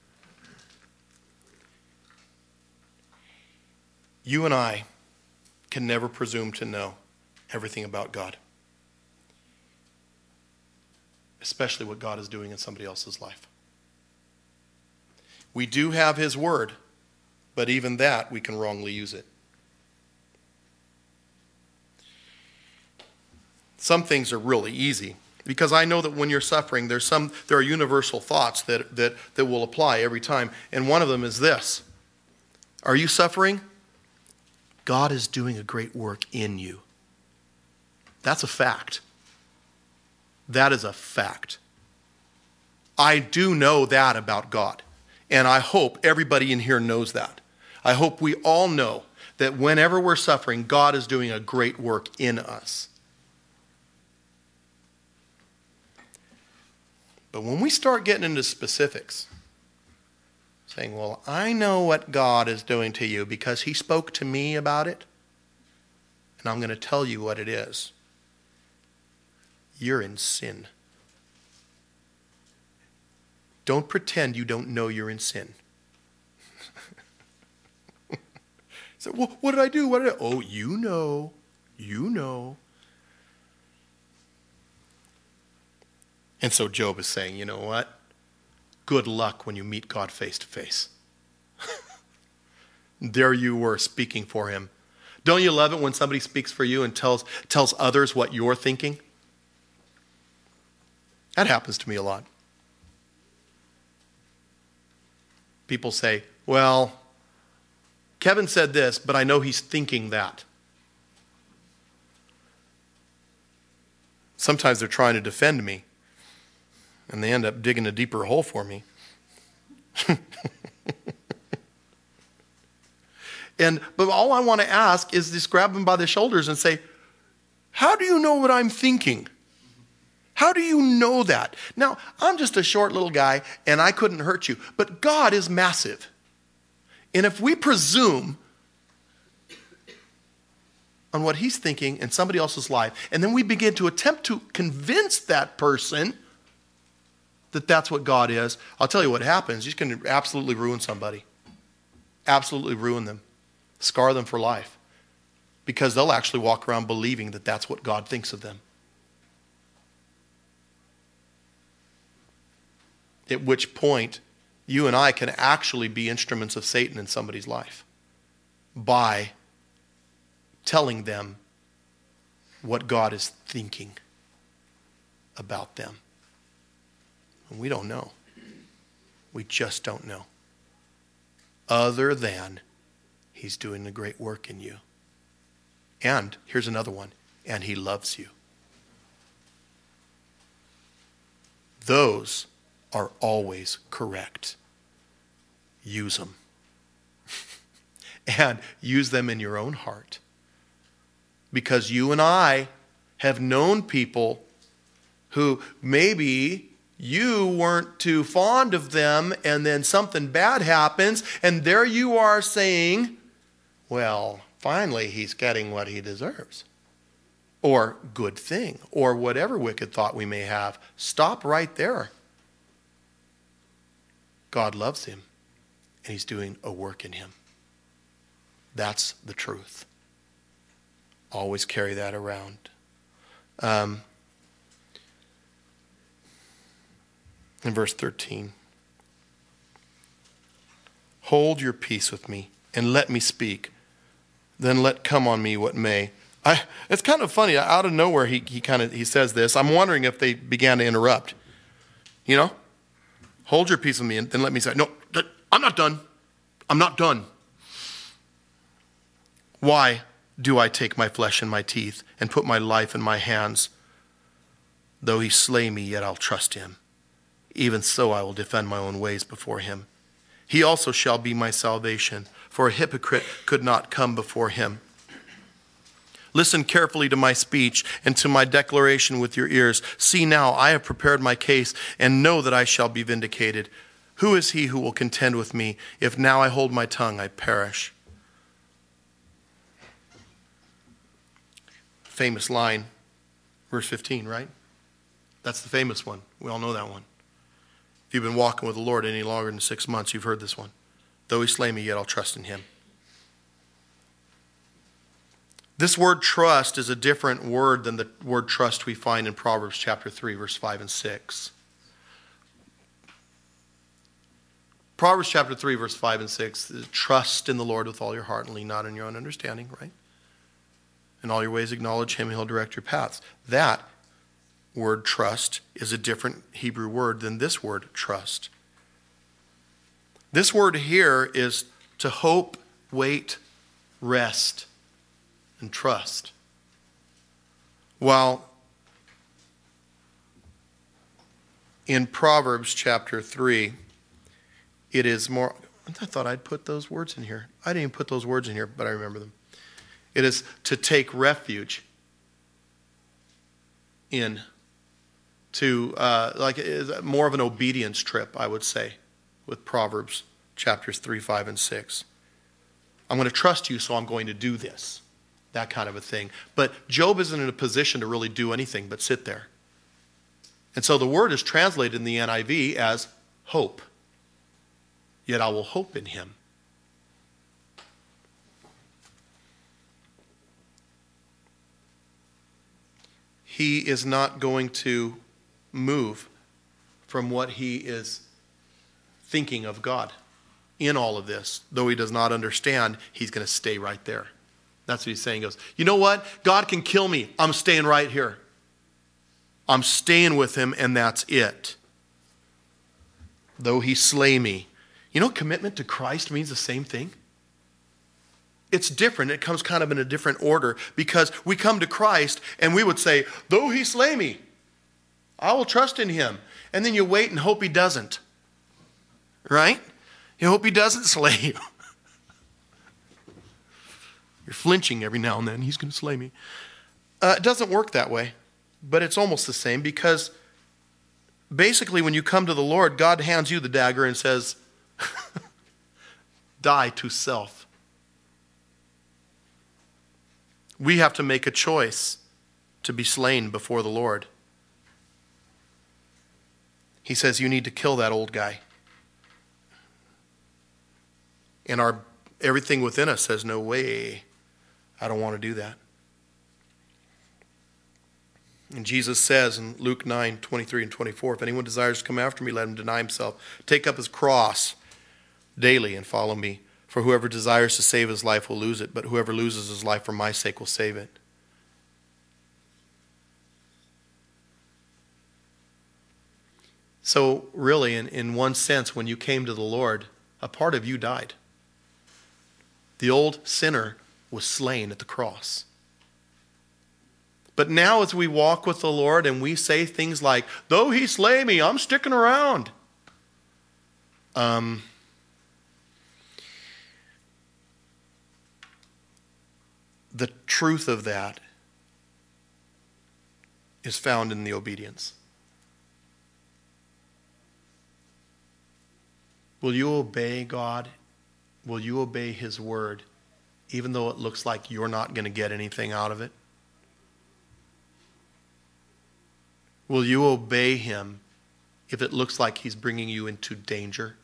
You and I can never presume to know everything about God, especially what God is doing in somebody else's life. We do have his word, but even that we can wrongly use it. Some things are really easy, because I know that when you're suffering, there's some there are universal thoughts that, that, that will apply every time. And one of them is this. Are you suffering? God is doing a great work in you. That's a fact. That is a fact. I do know that about God. And I hope everybody in here knows that. I hope we all know that whenever we're suffering, God is doing a great work in us. But when we start getting into specifics, saying, well, I know what God is doing to you because he spoke to me about it, and I'm going to tell you what it is. You're in sin. Don't pretend you don't know you're in sin. So, well, what did I do? What did I? Oh, you know. You know. And so Job is saying, you know what? Good luck when you meet God face to face. There you were speaking for him. Don't you love it when somebody speaks for you and tells tells others what you're thinking? That happens to me a lot. People say, well, Kevin said this, but I know he's thinking that. Sometimes they're trying to defend me, and they end up digging a deeper hole for me. and But all I want to ask is just grab them by the shoulders and say, how do you know what I'm thinking? How do you know that? Now, I'm just a short little guy, and I couldn't hurt you. But God is massive. And if we presume on what he's thinking in somebody else's life, and then we begin to attempt to convince that person that that's what God is, I'll tell you what happens. You can absolutely ruin somebody. Absolutely ruin them. Scar them for life. Because they'll actually walk around believing that that's what God thinks of them. At which point, you and I can actually be instruments of Satan in somebody's life by telling them what God is thinking about them. And we don't know. We just don't know. Other than he's doing a great work in you. And here's another one. And he loves you. Those are always correct. Use them. And use them in your own heart. Because you and I have known people who maybe you weren't too fond of them, and then something bad happens, and there you are saying, well, finally he's getting what he deserves. Or good thing, or whatever wicked thought we may have. Stop right there. God loves him, and he's doing a work in him. That's the truth. Always carry that around. Um, In verse thirteen. Hold your peace with me and let me speak. Then let come on me what may. I, it's kind of funny. Out of nowhere, he, he kind of he says this. I'm wondering if they began to interrupt. You know? Hold your peace with me and then let me say, no, I'm not done. I'm not done. Why do I take my flesh in my teeth and put my life in my hands? Though he slay me, yet I'll trust him. Even so I will defend my own ways before him. He also shall be my salvation, for a hypocrite could not come before him. Listen carefully to my speech and to my declaration with your ears. See now, I have prepared my case and know that I shall be vindicated. Who is he who will contend with me? If now I hold my tongue, I perish. Famous line, verse fifteen, right? That's the famous one. We all know that one. If you've been walking with the Lord any longer than six months, you've heard this one. Though he slay me, yet I'll trust in him. This word trust is a different word than the word trust we find in Proverbs chapter three, verse five and six. Proverbs chapter three, verse five and six, trust in the Lord with all your heart and lean not on your own understanding, right? In all your ways acknowledge him, he'll direct your paths. That word trust is a different Hebrew word than this word trust. This word here is to hope, wait, rest, and trust. While in Proverbs chapter three, it is more, I thought I'd put those words in here. I didn't even put those words in here, but I remember them. It is to take refuge in, to, uh, like, more of an obedience trip, I would say, with Proverbs chapters three, five, and six. I'm going to trust you, so I'm going to do this. That kind of a thing. But Job isn't in a position to really do anything but sit there. And so the word is translated in the N I V as hope. Yet I will hope in him. He is not going to move from what he is thinking of God in all of this. Though he does not understand, he's going to stay right there. That's what he's saying. He goes, you know what? God can kill me. I'm staying right here. I'm staying with him, and that's it. Though he slay me. You know, commitment to Christ means the same thing. It's different. It comes kind of in a different order because we come to Christ and we would say, though he slay me, I will trust in him. And then you wait and hope he doesn't. Right? You hope he doesn't slay you. You're flinching every now and then. He's going to slay me. Uh, it doesn't work that way, but it's almost the same because basically when you come to the Lord, God hands you the dagger and says, die to self. We have to make a choice to be slain before the Lord. He says you need to kill that old guy. And our everything within us says, no way, I don't want to do that. And Jesus says in Luke nine, twenty-three and twenty-four, if anyone desires to come after me, let him deny himself, take up his cross daily and follow me. For whoever desires to save his life will lose it, but whoever loses his life for my sake will save it. So really, in, in one sense, when you came to the Lord, a part of you died. The old sinner was slain at the cross. But now as we walk with the Lord and we say things like, though he slay me, I'm sticking around. Um... The truth of that is found in the obedience. Will you obey God? Will you obey his word, even though it looks like you're not going to get anything out of it? Will you obey him if it looks like he's bringing you into danger?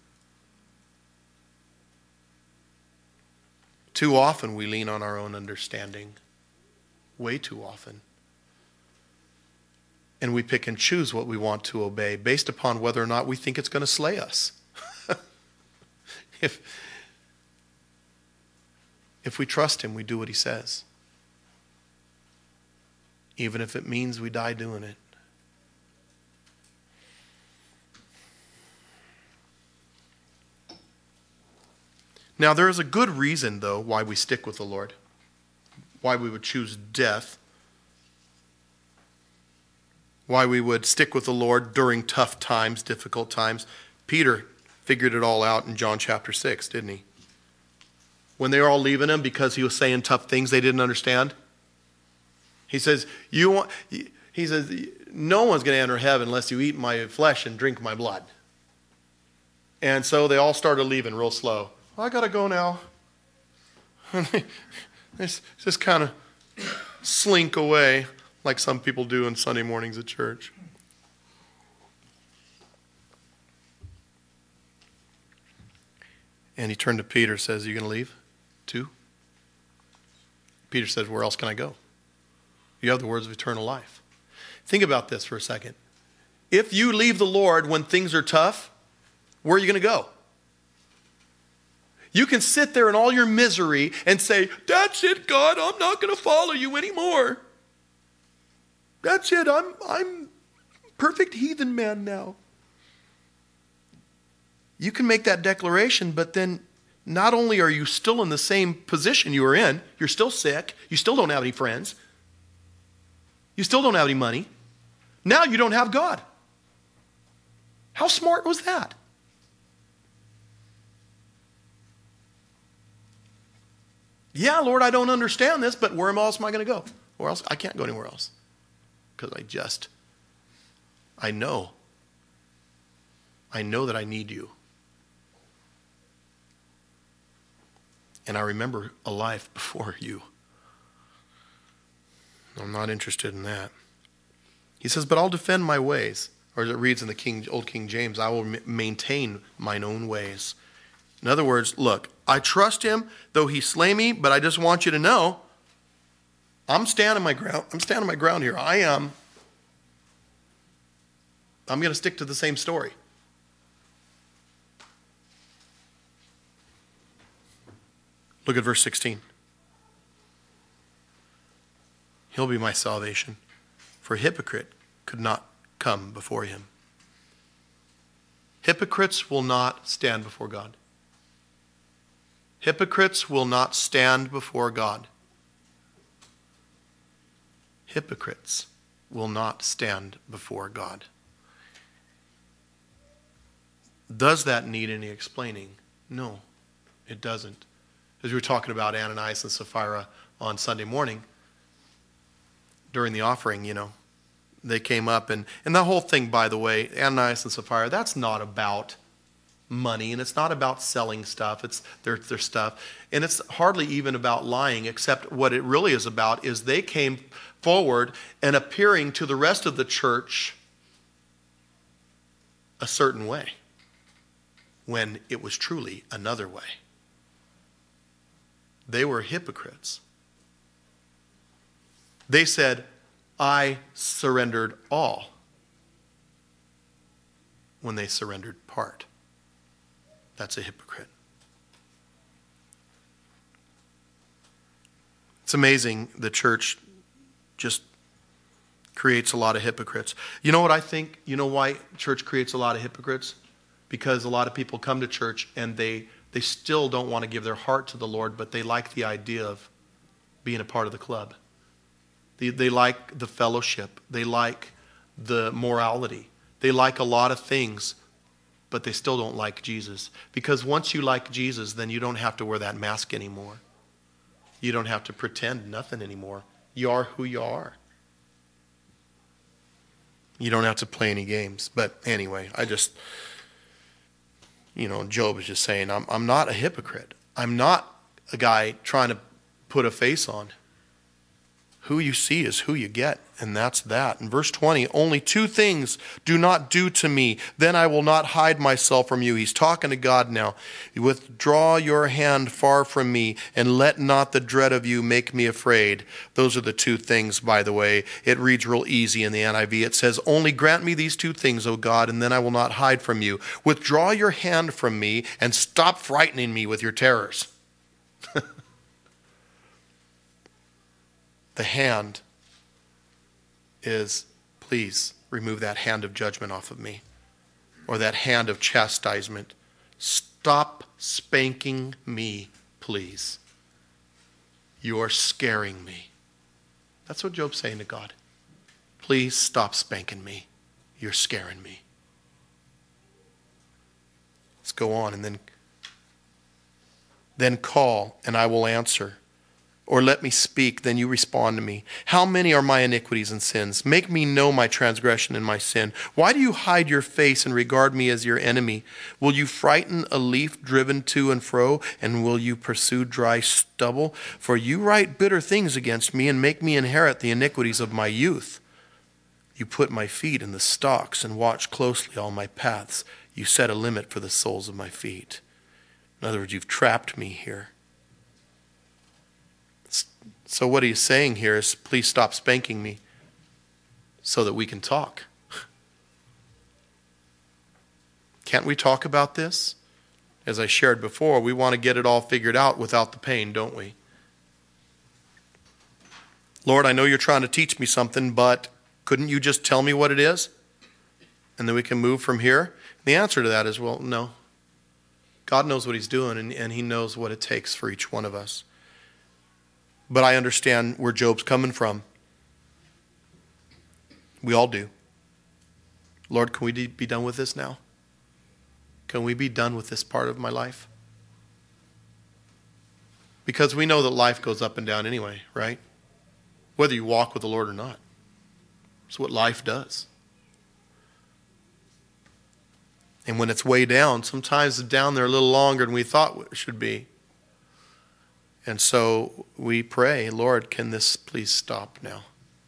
Too often we lean on our own understanding. Way too often. And we pick and choose what we want to obey based upon whether or not we think it's going to slay us. if, if we trust him, we do what he says. Even if it means we die doing it. Now, there is a good reason, though, why we stick with the Lord. Why we would choose death. Why we would stick with the Lord during tough times, difficult times. Peter figured it all out in John chapter six, didn't he? When they were all leaving him because he was saying tough things they didn't understand. He says, "You want?" He says, "No one's going to enter heaven unless you eat my flesh and drink my blood." And so they all started leaving real slow. I got to go now. Just, just kind of slink away like some people do on Sunday mornings at church. And he turned to Peter and says, "Are you going to leave too?" Peter says, "Where else can I go? You have the words of eternal life." Think about this for a second. If you leave the Lord when things are tough, where are you going to go? You can sit there in all your misery and say, "That's it, God, I'm not going to follow you anymore. That's it, I'm I'm perfect heathen man now." You can make that declaration, but then not only are you still in the same position you were in, you're still sick, you still don't have any friends, you still don't have any money. Now you don't have God. How smart was that? Yeah, Lord, I don't understand this, but where else am I going to go? Where else? I can't go anywhere else. Because I just, I know. I know that I need you. And I remember a life before you. I'm not interested in that. He says, "But I'll defend my ways." Or as it reads in the King, Old King James, "I will maintain mine own ways." In other words, look, I trust him, though he slay me, but I just want you to know, I'm standing my ground. I'm standing my ground here. I am. I'm going to stick to the same story. Look at verse sixteen. He'll be my salvation, for a hypocrite could not come before him. Hypocrites will not stand before God. Hypocrites will not stand before God. Hypocrites will not stand before God. Does that need any explaining? No, it doesn't. As we were talking about Ananias and Sapphira on Sunday morning, during the offering, you know, they came up, and, and the whole thing, by the way, Ananias and Sapphira, that's not about money, and it's not about selling stuff. It's their, their stuff. And it's hardly even about lying, except what it really is about is they came forward and appearing to the rest of the church a certain way when it was truly another way. They were hypocrites. They said, "I surrendered all," when they surrendered part. That's a hypocrite. It's amazing the church just creates a lot of hypocrites. You know what I think? You know why church creates a lot of hypocrites? Because a lot of people come to church and they, they still don't want to give their heart to the Lord, but they like the idea of being a part of the club. They, they like the fellowship. They like the morality. They like a lot of things, but they still don't like Jesus. Because once you like Jesus, then you don't have to wear that mask anymore. You don't have to pretend nothing anymore. You are who you are. You don't have to play any games. But anyway, I just, you know, Job is just saying, I'm, I'm not a hypocrite. I'm not a guy trying to put a face on. Who you see is who you get, and that's that. In verse twenty, only two things do not do to me, then I will not hide myself from you. He's talking to God now. Withdraw your hand far from me, and let not the dread of you make me afraid. Those are the two things, by the way. It reads real easy in the N I V. It says, only grant me these two things, O God, and then I will not hide from you. Withdraw your hand from me, and stop frightening me with your terrors. The hand is, please remove that hand of judgment off of me, or that hand of chastisement. Stop spanking me, please. You are scaring me. That's what Job's saying to God. Please stop spanking me. You're scaring me. Let's go on, and then, then call, and I will answer. Or let me speak, then you respond to me. How many are my iniquities and sins? Make me know my transgression and my sin. Why do you hide your face and regard me as your enemy? Will you frighten a leaf driven to and fro, and will you pursue dry stubble? For you write bitter things against me and make me inherit the iniquities of my youth. You put my feet in the stocks and watch closely all my paths. You set a limit for the soles of my feet. In other words, you've trapped me here. So what he's saying here is, please stop spanking me so that we can talk. Can't we talk about this? As I shared before, we want to get it all figured out without the pain, don't we? Lord, I know you're trying to teach me something, but couldn't you just tell me what it is? And then we can move from here? The answer to that is, well, no. God knows what he's doing, and, and he knows what it takes for each one of us. But I understand where Job's coming from. We all do. Lord, can we be done with this now? Can we be done with this part of my life? Because we know that life goes up and down anyway, right? Whether you walk with the Lord or not. It's what life does. And when it's way down, sometimes it's down there a little longer than we thought it should be. And so we pray, Lord, can this please stop now?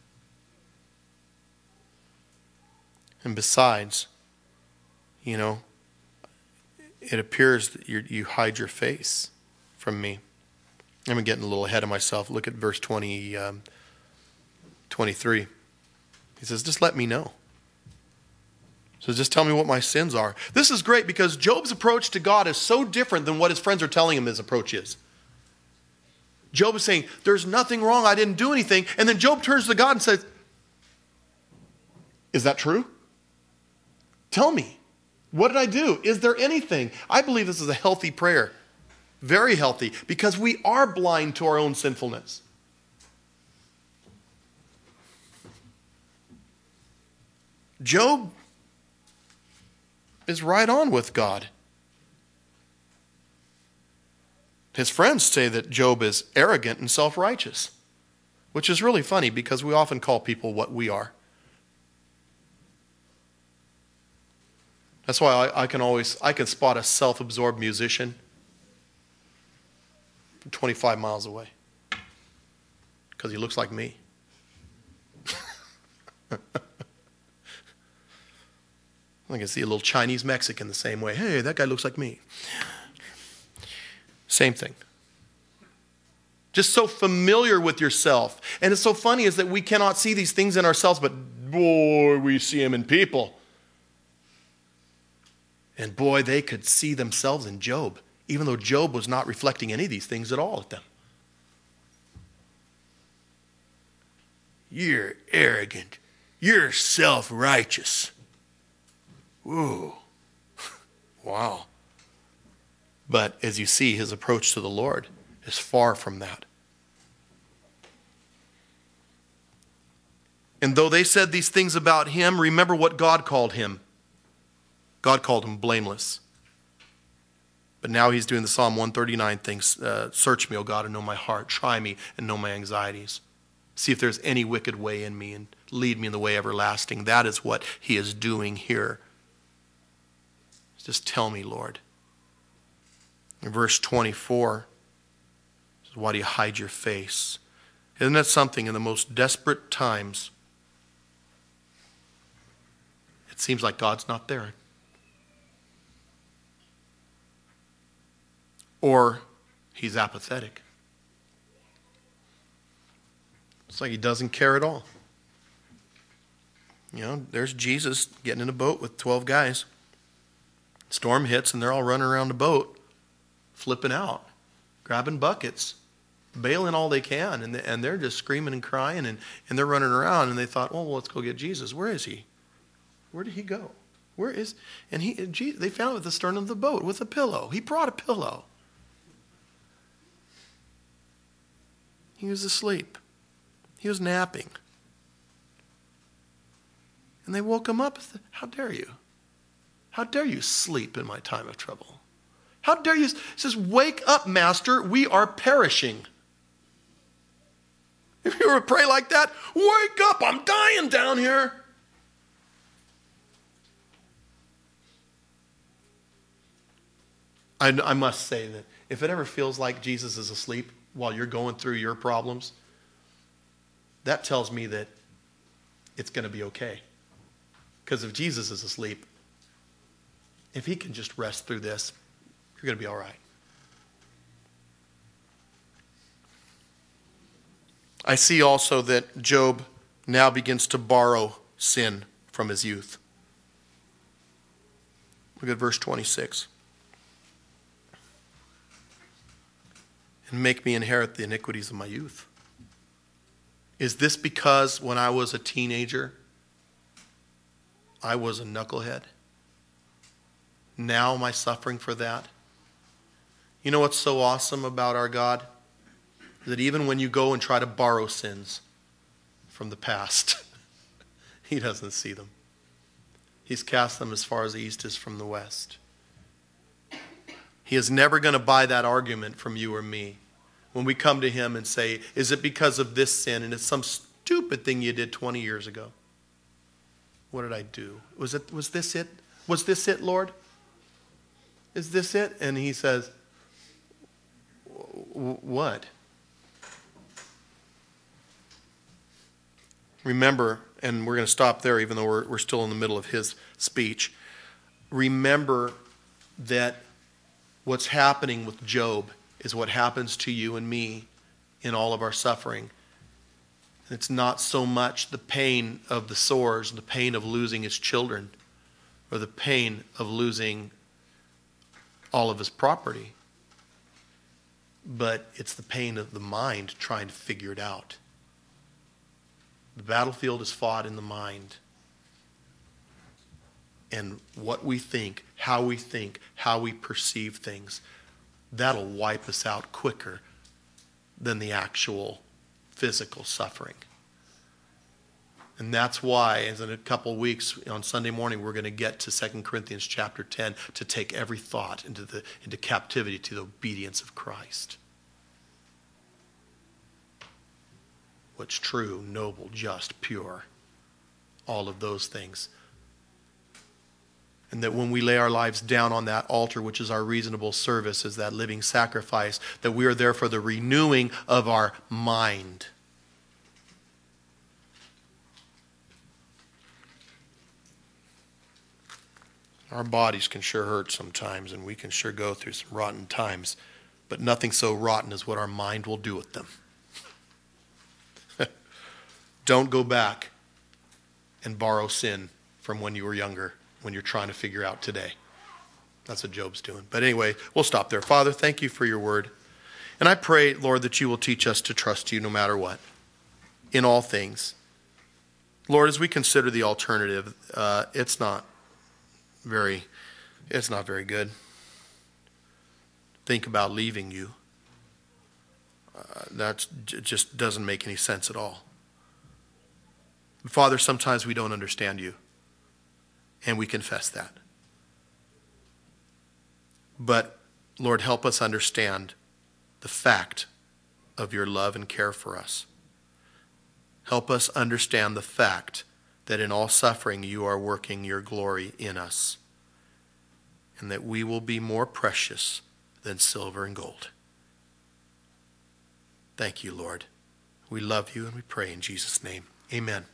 And besides, you know, it appears that you you hide your face from me. I'm getting a little ahead of myself. Look at verse twenty, um, twenty-three. He says, just let me know. So just tell me what my sins are. This is great because Job's approach to God is so different than what his friends are telling him his approach is. Job is saying, there's nothing wrong, I didn't do anything. And then Job turns to God and says, is that true? Tell me, what did I do? Is there anything? I believe this is a healthy prayer. Very healthy, because we are blind to our own sinfulness. Job is right on with God. His friends say that Job is arrogant and self-righteous, which is really funny because we often call people what we are. That's why I, I can always, I can spot a self-absorbed musician from twenty-five miles away because he looks like me. I can see a little Chinese Mexican the same way. Hey, that guy looks like me. Same thing. Just so familiar with yourself. And it's so funny is that we cannot see these things in ourselves, but boy, we see them in people. And boy, they could see themselves in Job, even though Job was not reflecting any of these things at all at them. You're arrogant. You're self-righteous. Whoa. Wow. But as you see, his approach to the Lord is far from that. And though they said these things about him, remember what God called him. God called him blameless. But now he's doing the Psalm one thirty-nine thing. Uh, Search me, O God, and know my heart. Try me and know my anxieties. See if there's any wicked way in me and lead me in the way everlasting. That is what he is doing here. Just tell me, Lord. In verse twenty-four, why do you hide your face? Isn't that something? In the most desperate times, it seems like God's not there. Or he's apathetic. It's like he doesn't care at all. You know, there's Jesus getting in a boat with twelve guys. Storm hits and they're all running around the boat, flipping out, grabbing buckets, bailing all they can. And, they, and they're just screaming and crying and, and they're running around. And they thought, oh, well, let's go get Jesus. Where is he? Where did he go? Where is... And he, Jesus, they found him at the stern of the boat with a pillow. He brought a pillow. He was asleep. He was napping. And they woke him up. How dare you? How dare you sleep in my time of trouble? How dare you? He says, wake up, master. We are perishing. If you were to pray like that, wake up. I'm dying down here. I, I must say that if it ever feels like Jesus is asleep while you're going through your problems, that tells me that it's going to be okay. Because if Jesus is asleep, if he can just rest through this, you're going to be all right. I see also that Job now begins to borrow sin from his youth. Look at verse twenty-six. And make me inherit the iniquities of my youth. Is this because when I was a teenager, I was a knucklehead? Now am I suffering for that? You know what's so awesome about our God? That even when you go and try to borrow sins from the past, he doesn't see them. He's cast them as far as the east is from the west. He is never going to buy that argument from you or me. When we come to him and say, is it because of this sin? And it's some stupid thing you did twenty years ago. What did I do? Was it? Was this it? Was this it, Lord? Is this it? And he says, what? Remember, and we're going to stop there even though we're, we're still in the middle of his speech. Remember that what's happening with Job is what happens to you and me in all of our suffering. It's not so much the pain of the sores, the pain of losing his children, or the pain of losing all of his property, but it's the pain of the mind trying to figure it out. The battlefield is fought in the mind. And what we think, how we think, how we perceive things, that'll wipe us out quicker than the actual physical suffering. And that's why, as in a couple weeks on Sunday morning, we're going to get to Second Corinthians chapter ten to take every thought into the into captivity to the obedience of Christ. What's true, noble, just, pure, all of those things. And that when we lay our lives down on that altar, which is our reasonable service, is that living sacrifice, that we are there for the renewing of our mind. Our bodies can sure hurt sometimes, and we can sure go through some rotten times, but nothing so rotten as what our mind will do with them. Don't go back and borrow sin from when you were younger, when you're trying to figure out today. That's what Job's doing. But anyway, we'll stop there. Father, thank you for your word. And I pray, Lord, that you will teach us to trust you no matter what, in all things. Lord, as we consider the alternative, uh, it's not very, it's not very good. Think about leaving you. Uh, that just doesn't make any sense at all. Father, sometimes we don't understand you, and we confess that. But, Lord, help us understand the fact of your love and care for us. Help us understand the fact that in all suffering you are working your glory in us, and that we will be more precious than silver and gold. Thank you, Lord. We love you and we pray in Jesus' name. Amen.